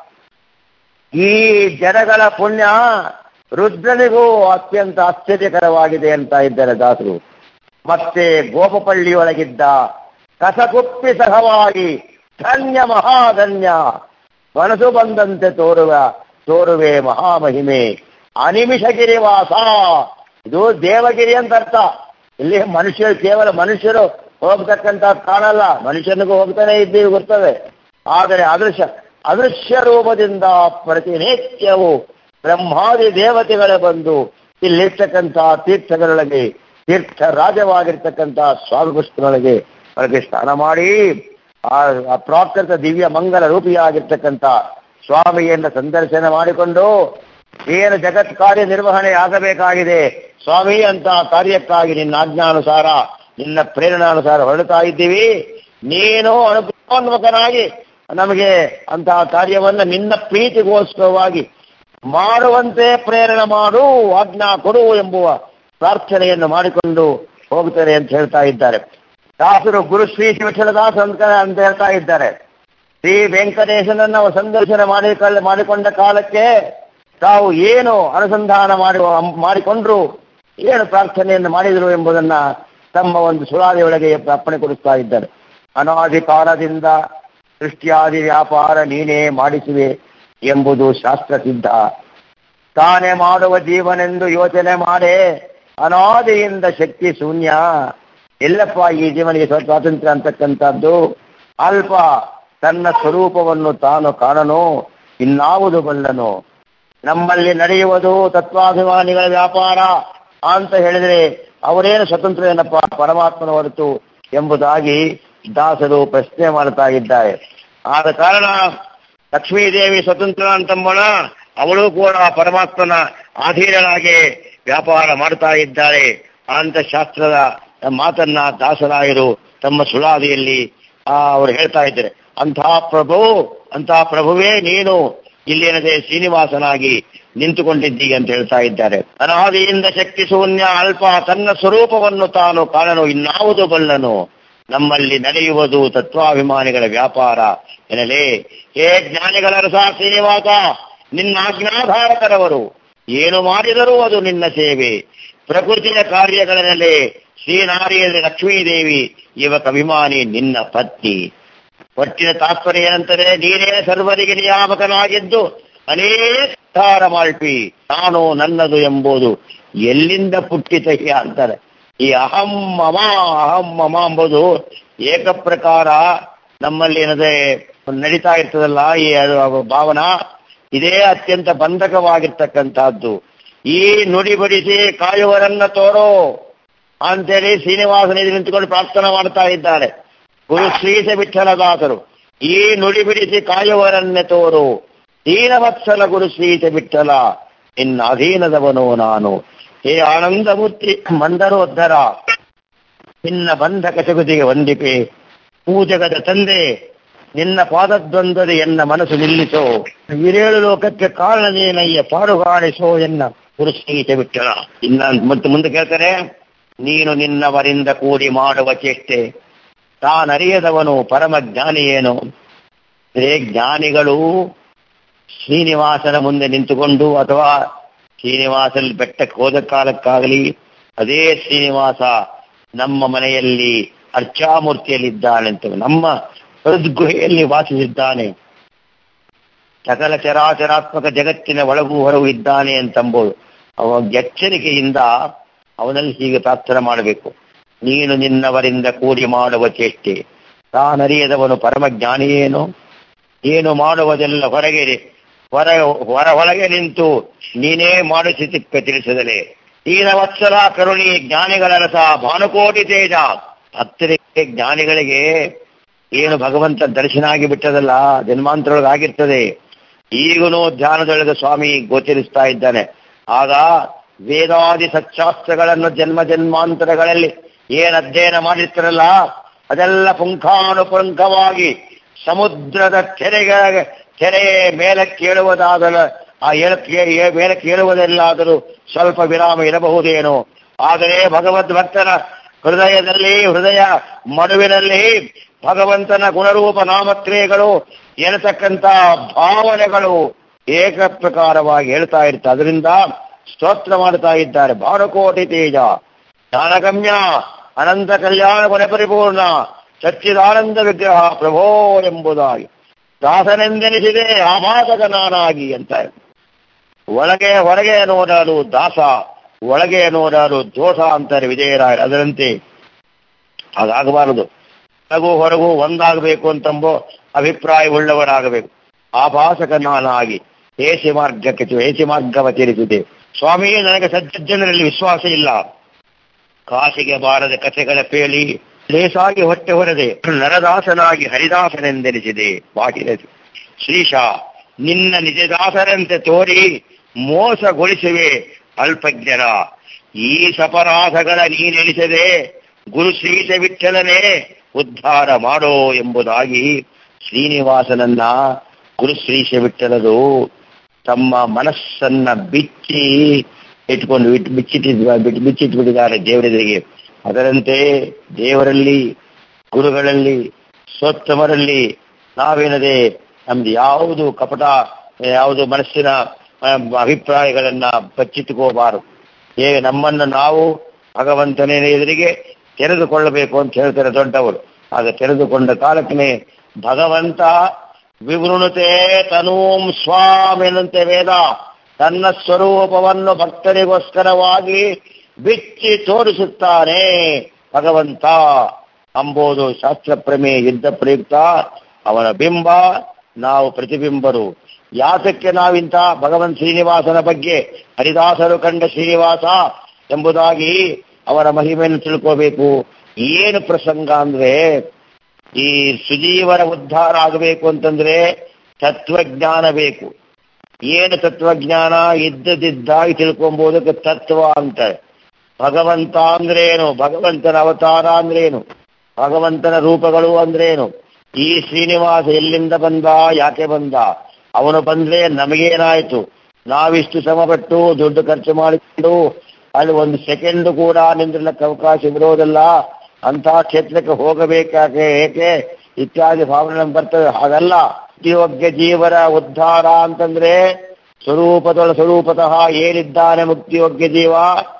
ಈ ಜನಗಳ ಪುಣ್ಯ ರುದ್ರನಿಗೂ ಅತ್ಯಂತ ಆಶ್ಚರ್ಯಕರವಾಗಿದೆ ಅಂತ ಇದ್ದಾರೆ ದಾಸರು. ಮತ್ತೆ ಗೋಪಪಳ್ಳಿಯೊಳಗಿದ್ದ ಕಸಕುಪ್ಪಿ ಸಹವಾಗಿ ಧನ್ಯ ಮಹಾಧನ್ಯ, ಮನಸ್ಸು ಬಂದಂತೆ ತೋರುವೆ ಮಹಾಮಹಿಮೆ ಅನಿಮಿಷಗಿರಿ ವಾಸ. ಇದು ದೇವಗಿರಿ ಅಂತ ಅರ್ಥ. ಇಲ್ಲಿ ಮನುಷ್ಯರು, ಕೇವಲ ಮನುಷ್ಯರು ಹೋಗ್ತಕ್ಕಂಥ ಕಾಣಲ್ಲ, ಮನುಷ್ಯನಿಗೂ ಹೋಗ್ತಾನೆ ಇದ್ದೀವಿ ಗೊತ್ತವೆ. ಆದರೆ ಅದೃಶ್ಯ ರೂಪದಿಂದ ಪ್ರತಿನಿತ್ಯವೂ ಬ್ರಹ್ಮಾದಿ ದೇವತೆಗಳೇ ಬಂದು ಇಲ್ಲಿರ್ತಕ್ಕಂಥ ತೀರ್ಥಗಳೊಳಗೆ, ತೀರ್ಥ ರಾಜವಾಗಿರ್ತಕ್ಕಂಥ ಸ್ವಾಮಿಪುಷ್ಪನೊಳಗೆ ಅವರಿಗೆ ಸ್ನಾನ ಮಾಡಿ ಆ ಪ್ರಾಕೃತ ದಿವ್ಯ ಮಂಗಲ ರೂಪಿಯಾಗಿರ್ತಕ್ಕಂಥ ಸ್ವಾಮಿಯನ್ನು ಸಂದರ್ಶನ ಮಾಡಿಕೊಂಡು ಏನು ಜಗತ್ ಕಾರ್ಯ ನಿರ್ವಹಣೆ ಆಗಬೇಕಾಗಿದೆ ಸ್ವಾಮಿ ಅಂತ ಕಾರ್ಯಕ್ಕಾಗಿ ನಿನ್ನ ಆಜ್ಞಾನುಸಾರ, ನಿನ್ನ ಪ್ರೇರಣಾನುಸಾರ ಹೊರಡ್ತಾ ಇದ್ದೀವಿ. ನೀನು ಅನುಗ್ರಹೋನ್ಮುಖನಾಗಿ ನಮಗೆ ಅಂತಹ ಕಾರ್ಯವನ್ನು ನಿನ್ನ ಪ್ರೀತಿಗೋಸ್ಕರವಾಗಿ ಮಾಡುವಂತೆ ಪ್ರೇರಣೆ ಮಾಡು, ಆಜ್ಞಾ ಕೊಡು ಎಂಬುವ ಪ್ರಾರ್ಥನೆಯನ್ನು ಮಾಡಿಕೊಂಡು ಹೋಗ್ತಾರೆ ಅಂತ ಹೇಳ್ತಾ ಇದ್ದಾರೆ ದಾಸರು. ಗುರು ಶ್ರೀ ಶಿವಚಲದಾಸ ಅಂತ ಹೇಳ್ತಾ ಇದ್ದಾರೆ. ಶ್ರೀ ವೆಂಕಟೇಶನನ್ನು ಅವರು ಸಂದರ್ಶನ ಮಾಡಿಕೊಂಡ ಕಾಲಕ್ಕೆ ತಾವು ಏನು ಅನುಸಂಧಾನ ಮಾಡಿಕೊಂಡ್ರು, ಏನು ಪ್ರಾರ್ಥನೆಯನ್ನು ಮಾಡಿದರು ಎಂಬುದನ್ನ ತಮ್ಮ ಒಂದು ಸುಳಾದಿಯೊಳಗೆ ಅಪ್ಪಣೆ ಕೊಡಿಸ್ತಾ ಇದ್ದಾರೆ. ಅನಾದಿ ಕಾಲದಿಂದ ಸೃಷ್ಟಿಯಾದಿ ವ್ಯಾಪಾರ ನೀನೇ ಮಾಡಿಸುವೆ ಎಂಬುದು ಶಾಸ್ತ್ರ ಸಿದ್ಧ. ತಾನೇ ಮಾಡುವ ಜೀವನೆಂದು ಯೋಚನೆ ಮಾಡೇ ಅನಾದಿಯಿಂದ ಶಕ್ತಿ ಶೂನ್ಯ. ಎಲ್ಲಪ್ಪ ಈ ಜೀವನಿಗೆ ಸ್ವಾತಂತ್ರ್ಯ ಅಂತಕ್ಕಂಥದ್ದು? ಅಲ್ಪ ತನ್ನ ಸ್ವರೂಪವನ್ನು ತಾನು ಕಾಣನು, ಇನ್ನಾವುದು ಬಲ್ಲನು. ನಮ್ಮಲ್ಲಿ ನಡೆಯುವುದು ತತ್ವಾಭಿಮಾನಿಗಳ ವ್ಯಾಪಾರ ಅಂತ ಹೇಳಿದರೆ ಅವರೇನು ಸ್ವತಂತ್ರ ಏನಪ್ಪ ಪರಮಾತ್ಮನ ಹೊರತು ಎಂಬುದಾಗಿ ದಾಸರು ಪ್ರಶ್ನೆ ಮಾಡ್ತಾ ಇದ್ದಾರೆ. ಆದ ಕಾರಣ ಲಕ್ಷ್ಮೀದೇವಿ ಸ್ವತಂತ್ರ ಅಂತಂಬೋಣ, ಅವಳು ಕೂಡ ಪರಮಾತ್ಮನ ಅಧೀನರಾಗಿ ವ್ಯಾಪಾರ ಮಾಡ್ತಾ ಇದ್ದಾಳೆ ಅಂತ ಶಾಸ್ತ್ರದ ಮಾತನ್ನ ದಾಸರಾಯರು ತಮ್ಮ ಸುಳಾದಿಯಲ್ಲಿ ಅವರು ಹೇಳ್ತಾ ಇದ್ದಾರೆ. ಅಂತಹ ಪ್ರಭುವೇ ನೀನು ಇಲ್ಲೇನದೆ ಶ್ರೀನಿವಾಸನಾಗಿ ನಿಂತುಕೊಂಡಿದ್ದೀ ಅಂತ ಹೇಳ್ತಾ ಇದ್ದಾರೆ. ಅನಾದಿಯಿಂದ ಶಕ್ತಿ ಶೂನ್ಯ, ಅಲ್ಪ ತನ್ನ ಸ್ವರೂಪವನ್ನು ತಾನು ಕಾಣನು, ಇನ್ನಾವುದು ಬಲ್ಲನು. ನಮ್ಮಲ್ಲಿ ನಡೆಯುವುದು ತತ್ವಾಭಿಮಾನಿಗಳ ವ್ಯಾಪಾರ ಎನ್ನಲೇ. ಹೇ ಜ್ಞಾನಿಗಳ ರಸ ಶ್ರೀನಿವಾಸ, ನಿನ್ನ ಆಜ್ಞಾಧಾರಕರವರು ಏನು ಮಾಡಿದರೂ ಅದು ನಿನ್ನ ಸೇವೆ. ಪ್ರಕೃತಿಯ ಕಾರ್ಯಗಳನ್ನೇ ಶ್ರೀನಾರಿಯಲ್ಲಿ ಲಕ್ಷ್ಮೀದೇವಿ ಯುವಕಭಿಮಾನಿ ನಿನ್ನ ಪತ್ನಿ. ಒಟ್ಟಿನ ತಾತ್ಪರ್ಯ ಏನಂತಾರೆ, ನೀನೇ ಸರ್ವರಿಗೆ ನಿಯಾಮಕನಾಗಿದ್ದು ಅನೇಕ ಮಾಲ್ಪಿ, ನಾನು ನನ್ನದು ಎಂಬುದು ಎಲ್ಲಿಂದ ಪುಟ್ಟಿತಯ್ಯ ಅಂತಾರೆ. ಈ ಅಹಂ ಮಮ ಎಂಬುದು ಏಕಪ್ರಕಾರ ನಮ್ಮಲ್ಲಿ ಏನದೆ ನಡೀತಾ ಇರ್ತದಲ್ಲ, ಈ ಭಾವನಾ ಇದೇ ಅತ್ಯಂತ ಬಂಧಕವಾಗಿರ್ತಕ್ಕಂಥದ್ದು. ಈ ನುಡಿ ಬಡಿಸಿ ಕಾಯುವರನ್ನ ತೋರೋ ಅಂತೇಳಿ ಶ್ರೀನಿವಾಸನ ನಿಂತುಕೊಂಡು ಪ್ರಾರ್ಥನೆ ಮಾಡ್ತಾ ಇದ್ದಾರೆ ಗುರು ಶ್ರೀಸ ವಿಠಲದಾಸರು. ಈ ನುಡಿ ಬಿಡಿಸಿ ಕಾಯುವರನ್ನೇ ತೋರು, ದೀನವತ್ಸಲ ಗುರು ಶ್ರೀಸ ವಿಠಲ, ನಿನ್ನ ಅಧೀನದವನು ನಾನು. ಹೇ ಆನಂದಮೂರ್ತಿ ಮಂದರೋದ್ಧರ, ನಿನ್ನ ಬಂಧಕ ಜಗದಿಗೆ ವಂದಿಪೆ. ಪೂಜಗದ ತಂದೆ, ನಿನ್ನ ಪಾದದ್ವಂದದೆ ಎನ್ನ ಮನಸ್ಸು ನಿಲ್ಲಿಸೋ. ವಿರೇಳು ಲೋಕಕ್ಕೆ ಕಾರಣನೇನಯ್ಯ ಪಾಡುಗಾಣಿಸೋ ಎನ್ನ ಗುರು ಶ್ರೀಸ ವಿಠಲ. ಇನ್ನ ಮತ್ತೆ ಮುಂದೆ ಕೇಳ್ತಾರೆ, ನೀನು ನಿನ್ನವರಿಂದ ಕೂಡಿ ಮಾಡುವ ಚೇಷ್ಟೆ ತಾನರಿಯದವನು ಪರಮ ಜ್ಞಾನಿ ಏನು. ಜ್ಞಾನಿಗಳು ಶ್ರೀನಿವಾಸನ ಮುಂದೆ ನಿಂತುಕೊಂಡು ಅಥವಾ ಶ್ರೀನಿವಾಸಲ್ಲಿ ಬೆಟ್ಟಕ್ಕೆ ಹೋದ ಕಾಲಕ್ಕಾಗಲಿ, ಅದೇ ಶ್ರೀನಿವಾಸ ನಮ್ಮ ಮನೆಯಲ್ಲಿ ಅರ್ಚಾಮೂರ್ತಿಯಲ್ಲಿದ್ದಾನೆ ಅಂತ, ನಮ್ಮ ಹೃದ್ಗುಹೆಯಲ್ಲಿ ವಾಸಿಸಿದ್ದಾನೆ, ಸಕಲ ಚರಾಚರಾತ್ಮಕ ಜಗತ್ತಿನ ಒಳಗೂ ಹೊರಗೂ ಇದ್ದಾನೆ ಅಂತಂಬೋದು ಅವ ಎಚ್ಚರಿಕೆಯಿಂದ ಅವನಲ್ಲಿ ಹೀಗೆ ಪ್ರಾರ್ಥನೆ ಮಾಡಬೇಕು. ನೀನು ನಿನ್ನವರಿಂದ ಕೂಡಿ ಮಾಡುವ ಚೇಷ್ಟೆ ತಾನರಿಯದವನು ಪರಮ ಜ್ಞಾನಿಯೇನು. ಏನು ಮಾಡುವುದೆಲ್ಲ ಹೊರಗೆ ನಿಂತು ನೀನೇ ಮಾಡಿಸಿ ತಿಪ್ಪ ತಿಳಿಸದಲೆ. ದೀನ ವತ್ಸಲ ಕರುಣಿ ಜ್ಞಾನಿಗಳ ರಸ ಭಾನುಕೋಟಿ ತೇಜ. ಹತ್ತಿರಕ್ಕೆ ಜ್ಞಾನಿಗಳಿಗೆ ಏನು ಭಗವಂತ ದರ್ಶನ ಆಗಿಬಿಟ್ಟದಲ್ಲ, ಜನ್ಮಾಂತರೊಳಗಾಗಿರ್ತದೆ. ಈಗಲೂ ಧ್ಯಾನದೊಳಗೆ ಸ್ವಾಮಿ ಗೋಚರಿಸ್ತಾ ಇದ್ದಾನೆ. ಆಗ ವೇದಾದಿ ಸಚ್ಚಾಸ್ತ್ರಗಳನ್ನು ಜನ್ಮಾಂತರಗಳಲ್ಲಿ ಏನು ಅಧ್ಯಯನ ಮಾಡಿರ್ತಾರಲ್ಲ, ಅದೆಲ್ಲ ಪುಂಖಾನುಪುಂಖವಾಗಿ ಸಮುದ್ರದ ಕೆರೆ ಮೇಲೆ ಕೇಳುವುದಾದಲ್ಲ, ಆ ಮೇಲೆ ಕೇಳುವುದೆಲ್ಲಾದರೂ ಸ್ವಲ್ಪ ವಿರಾಮ ಇರಬಹುದೇನೋ. ಆದರೆ ಭಗವದ್ ಭಕ್ತನ ಹೃದಯ ಮಡುವಿನಲ್ಲಿ ಭಗವಂತನ ಗುಣರೂಪ ನಾಮಕ್ರಿಯೆಗಳು ಎನ್ನತಕ್ಕಂಥ ಭಾವನೆಗಳು ಏಕಪ್ರಕಾರವಾಗಿ ಹೇಳ್ತಾ ಇರ್ತಾರೆ. ಅದರಿಂದ ಸ್ತೋತ್ರ ಮಾಡ್ತಾ ಇದ್ದಾರೆ. ಭಾನುಕೋಟಿ ತೇಜ ಜ್ಞಾನಗಮ್ಯ ಅನಂತ ಕಲ್ಯಾಣ ಗುಣ ಪರಿಪೂರ್ಣ ಸಚ್ಚಿದಾನಂದ ವಿಗ್ರಹ ಪ್ರಭೋ ಎಂಬುದಾಗಿ ದಾಸನೆಂದೆನಿಸಿದೆ ಆಭಾಸಕ ನಾನಾಗಿ ಅಂತ. ಹೊರಗೆ ನೋಡಲು ದಾಸ, ಒಳಗೆ ನೋಡಲು ದೋಷ ಅಂತಾರೆ ವಿಜಯರಾಯ. ಅದರಂತೆ ಅದಾಗಬಾರದು. ಹೊರಗೂ ಒಂದಾಗಬೇಕು ಅಂತಂಬೋ ಅಭಿಪ್ರಾಯವುಳ್ಳವರಾಗಬೇಕು. ಆಭಾಸಕ ನಾನಾಗಿ ಏಸಿ ಮಾರ್ಗವ ತೀರಿಸಿದೆ. ಸ್ವಾಮಿ, ನನಗೆ ಸಜ್ಜನರಲ್ಲಿ ವಿಶ್ವಾಸ ಇಲ್ಲ. ಕಾಸಿಗೆ ಬಾರದ ಕಥೆಗಳ ಪೇಳಿ ಲೇಸಾಗಿ ಹೊಟ್ಟೆ ಹೊರದೆ ನರದಾಸನಾಗಿ ಹರಿದಾಸನೆಂದೆನಿಸಿದೆ ಬಾಹಿರದೆ. ಶ್ರೀಶ, ನಿನ್ನ ನಿಜದಾಸರಂತೆ ತೋರಿ ಮೋಸಗೊಳಿಸುವೆ ಅಲ್ಪಜ್ಞರ. ಈ ಸಪರಾಧಗಳ ನೀನೆನಿಸದೆ ಗುರು ಶ್ರೀಶ ವಿಠಲನೇ ಉದ್ಧಾರ ಮಾಡೋ ಎಂಬುದಾಗಿ ಶ್ರೀನಿವಾಸನನ್ನ ಗುರು ಶ್ರೀಶ ವಿಠಲರು ತಮ್ಮ ಮನಸ್ಸನ್ನ ಬಿಚ್ಚಿಟ್ಬಿಟ್ಟಿದ್ದಾರೆ ದೇವರೆದುರಿಗೆ. ಅದರಂತೆ ದೇವರಲ್ಲಿ, ಗುರುಗಳಲ್ಲಿ, ಸ್ವೋತ್ತಮರಲ್ಲಿ ನಾವೇನದೆ ನಮ್ದು ಯಾವುದು ಕಪಟ, ಯಾವುದು ಮನಸ್ಸಿನ ಅಭಿಪ್ರಾಯಗಳನ್ನ ಬಚ್ಚಿಟ್ಟುಕೋಬಾರದು. ಹೇಗೆ ನಮ್ಮನ್ನು ನಾವು ಭಗವಂತನೇ ಎದುರಿಗೆ ತೆರೆದುಕೊಳ್ಳಬೇಕು ಅಂತ ಹೇಳ್ತಾರೆ ದೊಡ್ಡವರು. ಆಗ ತೆರೆದುಕೊಂಡ ಕಾಲಕ್ಕೆ ಭಗವಂತ ವಿವೃಣತೆ ತನೂಂ ಸ್ವಾಮ್ ಎನ್ನುವಂತೆ ವೇದ ತನ್ನ ಸ್ವರೂಪವನ್ನು ಭಕ್ತರಿಗೋಸ್ಕರವಾಗಿ ಬಿಚ್ಚಿ ತೋರಿಸುತ್ತಾನೆ ಭಗವಂತ ಅಂಬೋದು ಶಾಸ್ತ್ರ ಪ್ರಮೇಯ ಇದ್ದ ಪ್ರಯುಕ್ತ ಅವನ ಬಿಂಬ, ನಾವು ಪ್ರತಿಬಿಂಬರು. ಯಾತಕ್ಕೆ ನಾವಿಂತ ಭಗವಂತ ಶ್ರೀನಿವಾಸನ ಬಗ್ಗೆ ಹರಿದಾಸರು ಕಂಡ ಶ್ರೀನಿವಾಸ ಎಂಬುದಾಗಿ ಅವರ ಮಹಿಮೆಯನ್ನು ತಿಳ್ಕೋಬೇಕು. ಏನು ಪ್ರಸಂಗ ಅಂದ್ರೆ, ಈ ಸುಜೀವರ ಉದ್ಧಾರ ಆಗಬೇಕು ಅಂತಂದ್ರೆ ತತ್ವಜ್ಞಾನ ಬೇಕು. ಏನು ತತ್ವಜ್ಞಾನ? ಇದ್ದದಿದ್ದಾಗಿ ತಿಳ್ಕೊಂಬೋದಕ್ಕೆ ತತ್ವ ಅಂತಾರೆ. ಭಗವಂತ ಅಂದ್ರೇನು? ಭಗವಂತನ ಅವತಾರ ಅಂದ್ರೇನು? ಭಗವಂತನ ರೂಪಗಳು ಅಂದ್ರೇನು? ಈ ಶ್ರೀನಿವಾಸ ಎಲ್ಲಿಂದ ಬಂದ? ಯಾಕೆ ಬಂದ? ಅವನು ಬಂದ್ರೆ ನಮಗೇನಾಯ್ತು? ನಾವಿಷ್ಟು ಶ್ರಮಪಟ್ಟು ದುಡ್ಡು ಖರ್ಚು ಮಾಡಿಕೊಂಡು ಅಲ್ಲಿ ಒಂದು ಸೆಕೆಂಡ್ ಕೂಡ ನಿಂದ್ರಲಕ್ಕೆ ಅವಕಾಶ ಇರೋದಿಲ್ಲ. ಅಂತಹ ಕ್ಷೇತ್ರಕ್ಕೆ ಹೋಗಬೇಕಾಕೆ ಏಕೆ ಇತ್ಯಾದಿ ಭಾವನೆ ಬರ್ತದೆ. ಹಾಗಲ್ಲ, ಯೋಗ್ಯ ಜೀವರ ಉದ್ಧಾರ ಅಂತಂದ್ರೆ ಸ್ವರೂಪತಃ ಏನಿದ್ದಾನೆ ಮುಕ್ತಿಯೋಗ್ಯ ಜೀವ?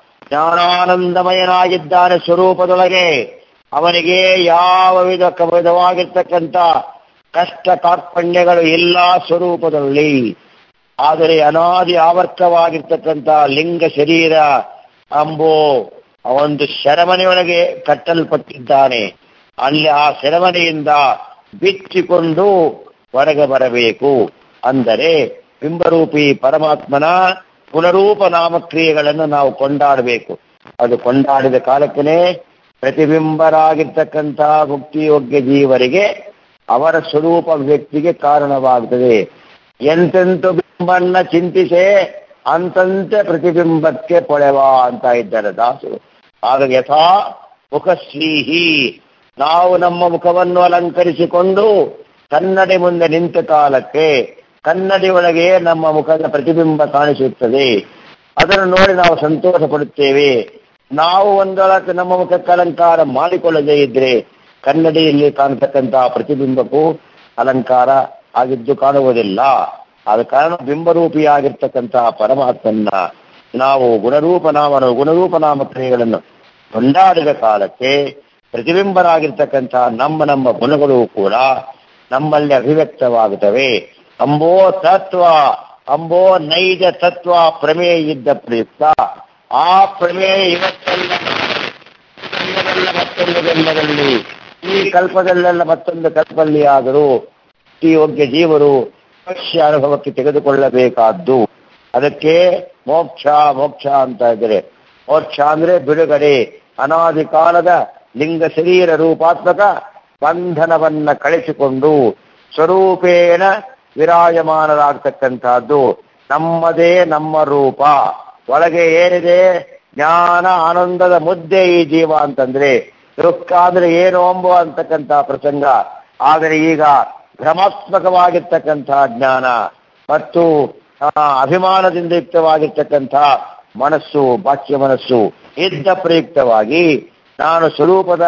ಜ್ಞಾನಾನಂದಮಯನಾಗಿದ್ದಾನೆ ಸ್ವರೂಪದೊಳಗೆ. ಅವನಿಗೆ ಯಾವ ವಿಧವಾಗಿರ್ತಕ್ಕಂಥ ಕಷ್ಟ ಕಾರ್ಪಣ್ಯಗಳು ಇಲ್ಲ ಸ್ವರೂಪದಲ್ಲಿ. ಆದರೆ ಅನಾದಿ ಆವರ್ತವಾಗಿರ್ತಕ್ಕಂಥ ಲಿಂಗ ಶರೀರ ಅಂಬೋ ಒಂದು ಸೆರೆಮನೆಯೊಳಗೆ ಕಟ್ಟಲ್ಪಟ್ಟಿದ್ದಾನೆ. ಅಲ್ಲಿ ಆ ಸೆರೆಮನೆಯಿಂದ ಬಿಚ್ಚಿಕೊಂಡು ಹೊರಗೆ ಬರಬೇಕು. ಅಂದರೆ ಬಿಂಬರೂಪಿ ಪರಮಾತ್ಮನ ಪುನರೂಪ ನಾಮಕ್ರಿಯೆಗಳನ್ನು ನಾವು ಕೊಂಡಾಡಬೇಕು. ಅದು ಕೊಂಡಾಡಿದ ಕಾಲಕ್ಕೇ ಪ್ರತಿಬಿಂಬರಾಗಿರ್ತಕ್ಕಂಥ ಮುಕ್ತಿಯೋಗ್ಯ ಜೀವರಿಗೆ ಅವರ ಸ್ವರೂಪ ವ್ಯಕ್ತಿಗೆ ಕಾರಣವಾಗುತ್ತದೆ. ಎಂತೆಂತು ಬಿಂಬನ್ನ ಚಿಂತಿಸೆ ಅಂತಂತೆ ಪ್ರತಿಬಿಂಬಕ್ಕೆ ಪೊಳೆವ ಅಂತ ಇದ್ದಾರೆ ದಾಸರು. ಆಗ ಯಥಾ ಮುಖಶ್ರೀಹಿ, ನಾವು ನಮ್ಮ ಮುಖವನ್ನು ಅಲಂಕರಿಸಿಕೊಂಡು ಕನ್ನಡಿ ಮುಂದೆ ನಿಂತ ಕಾಲಕ್ಕೆ ಕನ್ನಡಿ ಒಳಗೆ ನಮ್ಮ ಮುಖದ ಪ್ರತಿಬಿಂಬ ಕಾಣಿಸುತ್ತದೆ. ಅದನ್ನು ನೋಡಿ ನಾವು ಸಂತೋಷ ಪಡುತ್ತೇವೆ. ನಾವು ಒಂದೊಳಕ್ಕೆ ನಮ್ಮ ಮುಖಕ್ಕೆ ಅಲಂಕಾರ ಮಾಡಿಕೊಳ್ಳದೇ ಇದ್ರೆ ಕನ್ನಡಿಯಲ್ಲಿ ಕಾಣತಕ್ಕಂತಹ ಪ್ರತಿಬಿಂಬಕ್ಕೂ ಅಲಂಕಾರ ಆಗಿದ್ದು ಕಾಣುವುದಿಲ್ಲ. ಆದ ಕಾರಣ ಬಿಂಬರೂಪಿಯಾಗಿರ್ತಕ್ಕಂತಹ ಪರಮಾತ್ಮನ್ನ ನಾವು ಗುಣರೂಪ ನಾಮಕ್ರಿಯೆಗಳನ್ನು ಕೊಂಡಾಡಿದ ಕಾಲಕ್ಕೆ ಪ್ರತಿಬಿಂಬರಾಗಿರ್ತಕ್ಕಂತಹ ನಮ್ಮ ಗುಣಗಳು ಕೂಡ ನಮ್ಮಲ್ಲಿ ಅಭಿವ್ಯಕ್ತವಾಗುತ್ತವೆ. ಅಂಬೋ ತತ್ವ, ಅಂಬೋ ನೈಜ ತತ್ವ ಪ್ರಮೇಯ ಇದ್ದ ಪ್ರಯುಕ್ತ ಆ ಪ್ರಮೇಯ ಇವತ್ತೆಲ್ಲ ಮತ್ತೊಂದು ಜನ್ಮದಲ್ಲಿ, ಈ ಕಲ್ಪದಲ್ಲೆಲ್ಲ ಮತ್ತೊಂದು ಕಲ್ಪಲ್ಲಿ ಆದರೂ ಈ ಯೋಗ್ಯ ಜೀವರು ಮೋಕ್ಷ ಅನುಭವಕ್ಕೆ ತೆಗೆದುಕೊಳ್ಳಬೇಕಾದ್ದು. ಅದಕ್ಕೆ ಮೋಕ್ಷ ಅಂತ ಇದ್ದಾರೆ. ಮೋಕ್ಷ ಅಂದ್ರೆ ಬಿಡುಗಡೆ, ಅನಾದಿ ಕಾಲದ ಲಿಂಗ ಶರೀರ ರೂಪಾತ್ಮಕ ಬಂಧನವನ್ನ ಕಳಿಸಿಕೊಂಡು ಸ್ವರೂಪೇಣ ವಿರಾಜಮಾನರಾಗ್ತಕ್ಕಂಥದ್ದು. ನಮ್ಮದೇ ನಮ್ಮ ರೂಪ, ಒಳಗೆ ಏನಿದೆ ಜ್ಞಾನ ಆನಂದದ ಮುದ್ದೆ ಈ ಜೀವ ಅಂತಂದ್ರೆ ದುಃಖ ಅಂದ್ರೆ ಏನು ಅಂಬು ಅಂತಕ್ಕಂಥ ಪ್ರಸಂಗ. ಆದರೆ ಈಗ ಭ್ರಮಾತ್ಮಕವಾಗಿರ್ತಕ್ಕಂಥ ಜ್ಞಾನ ಮತ್ತು ಅಭಿಮಾನದಿಂದ ಯುಕ್ತವಾಗಿರ್ತಕ್ಕಂಥ ಮನಸ್ಸು, ಬಾಹ್ಯ ಮನಸ್ಸು ಇದ್ದ ಪ್ರಯುಕ್ತವಾಗಿ ನಾನು ಸ್ವರೂಪದ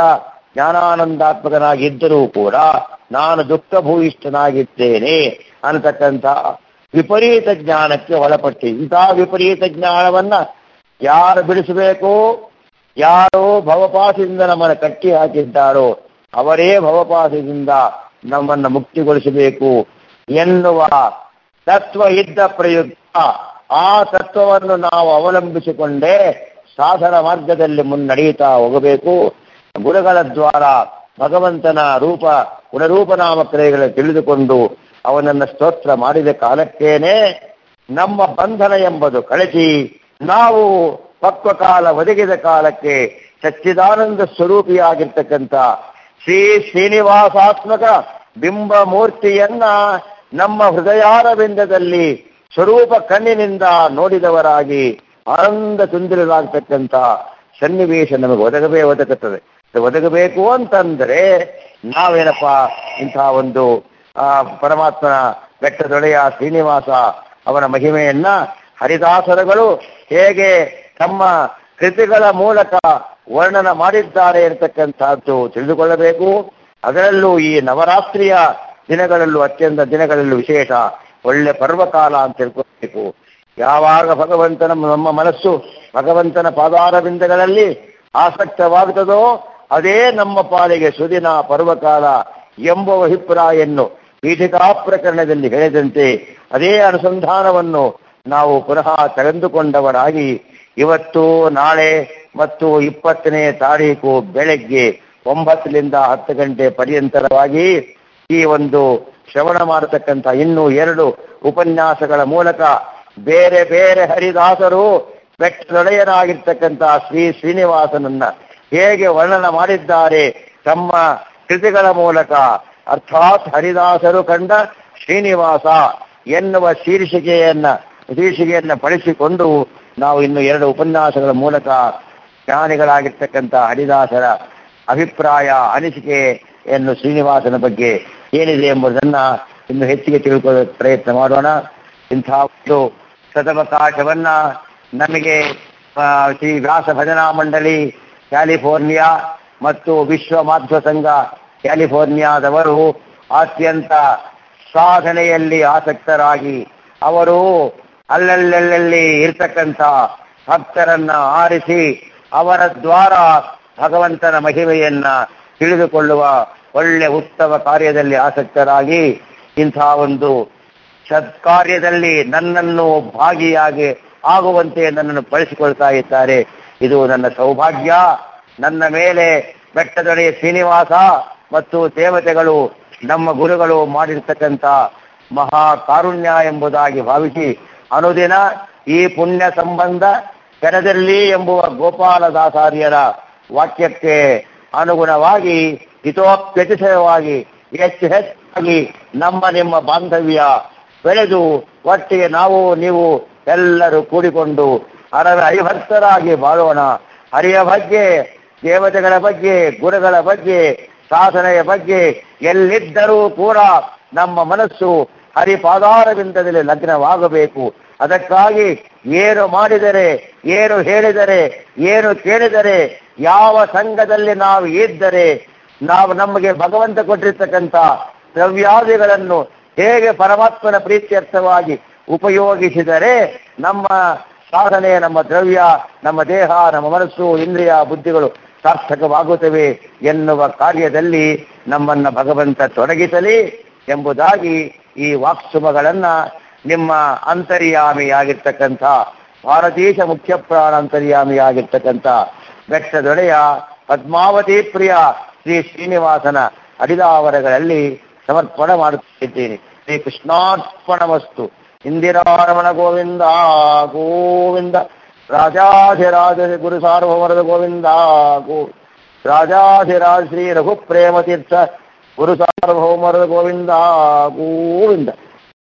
ಜ್ಞಾನಾನಂದಾತ್ಮಕನಾಗಿದ್ದರೂ ಕೂಡ ನಾನು ದುಃಖ ಭೂಯಿಷ್ಠನಾಗಿದ್ದೇನೆ ಅನ್ನತಕ್ಕಂಥ ವಿಪರೀತ ಜ್ಞಾನಕ್ಕೆ ಒಳಪಟ್ಟಿ. ಇಂತಹ ವಿಪರೀತ ಜ್ಞಾನವನ್ನ ಯಾರು ಬಿಡಿಸಬೇಕು? ಯಾರು ಭವಪಾಸದಿಂದ ನಮ್ಮನ್ನು ಕಟ್ಟಿ ಹಾಕಿದ್ದಾರೋ ಅವರೇ ಭವಪಾಸದಿಂದ ನಮ್ಮನ್ನು ಮುಕ್ತಿಗೊಳಿಸಬೇಕು ಎನ್ನುವ ತತ್ವ ಇದ್ದ ಪ್ರಯುಕ್ತ ಆ ತತ್ವವನ್ನು ನಾವು ಅವಲಂಬಿಸಿಕೊಂಡೇ ಸಾಧನ ಮಾರ್ಗದಲ್ಲಿ ಮುನ್ನಡೆಯುತ್ತಾ ಹೋಗಬೇಕು. ಗುಣಗಳ ದ್ವಾರ ಭಗವಂತನ ಗುಣರೂಪ ನಾಮಕ್ರಿಯೆಗಳನ್ನು ತಿಳಿದುಕೊಂಡು ಅವನನ್ನು ಸ್ತೋತ್ರ ಮಾಡಿದ ಕಾಲಕ್ಕೇನೆ ನಮ್ಮ ಬಂಧನ ಎಂಬುದು ಕಳಚಿ ನಾವು ಪಕ್ವ ಕಾಲ ಒದಗಿದ ಕಾಲಕ್ಕೆ ಸಚ್ಚಿದಾನಂದ ಸ್ವರೂಪಿಯಾಗಿರ್ತಕ್ಕಂಥ ಶ್ರೀನಿವಾಸಾತ್ಮಕ ಬಿಂಬ ಮೂರ್ತಿಯನ್ನ ನಮ್ಮ ಹೃದಯಾರವಿಂದದಲ್ಲಿ ಸ್ವರೂಪ ಕಣ್ಣಿನಿಂದ ನೋಡಿದವರಾಗಿ ಆನಂದ ತುಂದಿರಲಾಗ್ತಕ್ಕಂಥ ಸನ್ನಿವೇಶ ನಮಗೆ ಒದಗುತ್ತದೆ. ಒದಗಬೇಕು ಅಂತಂದ್ರೆ ನಾವೇನಪ್ಪ ಇಂತಹ ಒಂದು ಪರಮಾತ್ಮನ ಬೆಟ್ಟದೊಡೆಯ ಶ್ರೀನಿವಾಸ ಅವನ ಮಹಿಮೆಯನ್ನ ಹರಿದಾಸರುಗಳು ಹೇಗೆ ತಮ್ಮ ಕೃತಿಗಳ ಮೂಲಕ ವರ್ಣನ ಮಾಡಿದ್ದಾರೆ ಇರತಕ್ಕಂಥದ್ದು ತಿಳಿದುಕೊಳ್ಳಬೇಕು. ಅದರಲ್ಲೂ ಈ ನವರಾತ್ರಿಯ ದಿನಗಳಲ್ಲೂ ಅತ್ಯಂತ ದಿನಗಳಲ್ಲೂ ವಿಶೇಷ ಒಳ್ಳೆ ಪರ್ವಕಾಲ ಅಂತ ತಿಳ್ಕೊಬೇಕು. ಯಾವಾಗ ಭಗವಂತನ ನಮ್ಮ ಮನಸ್ಸು ಭಗವಂತನ ಪಾದಾರವಿಂದಗಳಲ್ಲಿ ಆಸಕ್ತವಾಗುತ್ತದೋ ಅದೇ ನಮ್ಮ ಪಾಲಿಗೆ ಸುದಿನ ಪರ್ವಕಾಲ ಎಂಬ ಅಭಿಪ್ರಾಯನ್ನು ಪೀಠಿಕಾ ಪ್ರಕರಣದಲ್ಲಿ ಹೇಳಿದಂತೆ ಅದೇ ಅನುಸಂಧಾನವನ್ನು ನಾವು ಪುನಃ ತೆಗೆದುಕೊಂಡವರಾಗಿ ಇವತ್ತು ನಾಳೆ ಮತ್ತು 20ನೇ ತಾರೀಕು ಬೆಳಗ್ಗೆ 9ರಿಂದ 10 ಗಂಟೆ ಪರ್ಯಂತರವಾಗಿ ಈ ಒಂದು ಶ್ರವಣ ಮಾಡತಕ್ಕಂಥ ಇನ್ನೂ 2 ಉಪನ್ಯಾಸಗಳ ಮೂಲಕ ಬೇರೆ ಬೇರೆ ಹರಿದಾಸರು ಬೆಟ್ಟದೊಡೆಯನಾಗಿರ್ತಕ್ಕಂಥ ಶ್ರೀನಿವಾಸನನ್ನ ಹೇಗೆ ವರ್ಣನ ಮಾಡಿದ್ದಾರೆ ತಮ್ಮ ಕೃತಿಗಳ ಮೂಲಕ, ಅರ್ಥಾತ್ ಹರಿದಾಸರು ಕಂಡ ಶ್ರೀನಿವಾಸ ಎನ್ನುವ ಶೀರ್ಷಿಕೆಯನ್ನ ಬಳಸಿಕೊಂಡು ನಾವು ಇನ್ನು 2 ಉಪನ್ಯಾಸಗಳ ಮೂಲಕ ಜ್ಞಾನಿಗಳಾಗಿರ್ತಕ್ಕಂಥ ಹರಿದಾಸರ ಅಭಿಪ್ರಾಯ ಅನಿಸಿಕೆಯನ್ನು ಶ್ರೀನಿವಾಸನ ಬಗ್ಗೆ ಏನಿದೆ ಎಂಬುದನ್ನು ಇನ್ನು ಹೆಚ್ಚಿಗೆ ತಿಳ್ಕೊಳ್ಳೋ ಪ್ರಯತ್ನ ಮಾಡೋಣ. ಇಂಥ ಒಂದು ಸದವಕಾಶವನ್ನ ನಮಗೆ ಶ್ರೀ ವ್ಯಾಸ ಭಜನಾ ಮಂಡಳಿ ಕ್ಯಾಲಿಫೋರ್ನಿಯಾ ಮತ್ತು ವಿಶ್ವ ಮಾಧ್ವ ಸಂಘ ಕ್ಯಾಲಿಫೋರ್ನಿಯಾದವರು ಅತ್ಯಂತ ಸಾಧನೆಯಲ್ಲಿ ಆಸಕ್ತರಾಗಿ ಅವರು ಅಲ್ಲಲ್ಲಿ ಇರ್ತಕ್ಕಂಥ ಭಕ್ತರನ್ನ ಆರಿಸಿ ಅವರ ದ್ವಾರ ಭಗವಂತನ ಮಹಿಮೆಯನ್ನ ತಿಳಿದುಕೊಳ್ಳುವ ಒಳ್ಳೆ ಉತ್ತಮ ಕಾರ್ಯದಲ್ಲಿ ಆಸಕ್ತರಾಗಿ ಇಂಥ ಒಂದು ಸತ್ಕಾರ್ಯದಲ್ಲಿ ನನ್ನನ್ನು ಭಾಗಿಯಾಗಿ ಆಗುವಂತೆ ನನ್ನನ್ನು ಬಳಸಿಕೊಳ್ತಾ ಇದ್ದಾರೆ. ಇದು ನನ್ನ ಸೌಭಾಗ್ಯ. ನನ್ನ ಮೇಲೆ ಬೆಟ್ಟದೊಡೆಯ ಶ್ರೀನಿವಾಸ ಮತ್ತು ದೇವತೆಗಳು ನಮ್ಮ ಗುರುಗಳು ಮಾಡಿರ್ತಕ್ಕಂಥ ಮಹಾ ಕಾರುಣ್ಯ ಎಂಬುದಾಗಿ ಭಾವಿಸಿ ಅನುದಿನ ಈ ಪುಣ್ಯ ಸಂಬಂಧ ಕೆರದಲ್ಲಿ ಎಂಬುವ ಗೋಪಾಲದಾಸಾರ್ಯರ ವಾಕ್ಯಕ್ಕೆ ಅನುಗುಣವಾಗಿ ಹಿತೋಪ್ಯತಿಶಯವಾಗಿ ಹೆಚ್ಚಾಗಿ ನಿಮ್ಮ ಬಾಂಧವ್ಯ ಬೆಳೆದು ಒಟ್ಟಿಗೆ ನಾವು ನೀವು ಎಲ್ಲರೂ ಕೂಡಿಕೊಂಡು ಹರಿಭಕ್ತರಾಗಿ ಬಾಳೋಣ. ಹರಿಯ ಬಗ್ಗೆ, ದೇವತೆಗಳ ಬಗ್ಗೆ, ಗುರುಗಳ ಬಗ್ಗೆ, ಸಾಧನೆಯ ಬಗ್ಗೆ ಎಲ್ಲಿದ್ದರೂ ಕೂಡ ನಮ್ಮ ಮನಸ್ಸು ಹರಿಪಾದಾರವಿಂದದಲ್ಲಿ ಲಗ್ನವಾಗಬೇಕು. ಅದಕ್ಕಾಗಿ ಏನು ಮಾಡಿದರೆ, ಏನು ಹೇಳಿದರೆ, ಏನು ಕೇಳಿದರೆ, ಯಾವ ಸಂಘದಲ್ಲಿ ನಾವು ಇದ್ದರೆ, ನಾವು ನಮಗೆ ಭಗವಂತ ಕೊಟ್ಟಿರ್ತಕ್ಕಂಥ ದ್ರವ್ಯಾದಿಗಳನ್ನು ಹೇಗೆ ಪರಮಾತ್ಮನ ಪ್ರೀತ್ಯರ್ಥವಾಗಿ ಉಪಯೋಗಿಸಿದರೆ ನಮ್ಮ ಸಾಧನೆ, ನಮ್ಮ ದ್ರವ್ಯ, ನಮ್ಮ ದೇಹ, ನಮ್ಮ ಮನಸ್ಸು, ಇಂದ್ರಿಯ, ಬುದ್ಧಿಗಳು ಸಾರ್ಥಕವಾಗುತ್ತವೆ ಎನ್ನುವ ಕಾರ್ಯದಲ್ಲಿ ನಮ್ಮನ್ನ ಭಗವಂತ ತೊಡಗಿಸಲಿ ಎಂಬುದಾಗಿ ಈ ವಾಕ್ಸುಮಗಳನ್ನ ನಿಮ್ಮ ಅಂತರ್ಯಾಮಿಯಾಗಿರ್ತಕ್ಕಂಥ ಭಾರತೀಶ ಮುಖ್ಯ ಪ್ರಾಣ ಅಂತರ್ಯಾಮಿಯಾಗಿರ್ತಕ್ಕಂಥ ಬೆಟ್ಟದೊಡೆಯ ಪದ್ಮಾವತಿ ಪ್ರಿಯ ಶ್ರೀ ಶ್ರೀನಿವಾಸನ ಅಡಿದಾವರಗಳಲ್ಲಿ ಸಮರ್ಪಣ ಮಾಡುತ್ತಿದ್ದೇನೆ. ಶ್ರೀ ಕೃಷ್ಣಾರ್ಪಣಮಸ್ತು. ಇಂದಿರಾರಮಣ ಗೋವಿಂದ ಗೋವಿಂದ. ರಾಜಾಧಿರಾಜ ಗುರು ಸಾರ್ವಭೌಮರದ ಗೋವಿಂದ ಗೋ. ರಾಜಾಧಿರಾಜ ಶ್ರೀ ರಘುಪ್ರೇಮತೀರ್ಥ ಗುರು ಸಾರ್ವಭೌಮರದ ಗೋವಿಂದ ಗೋವಿಂದ.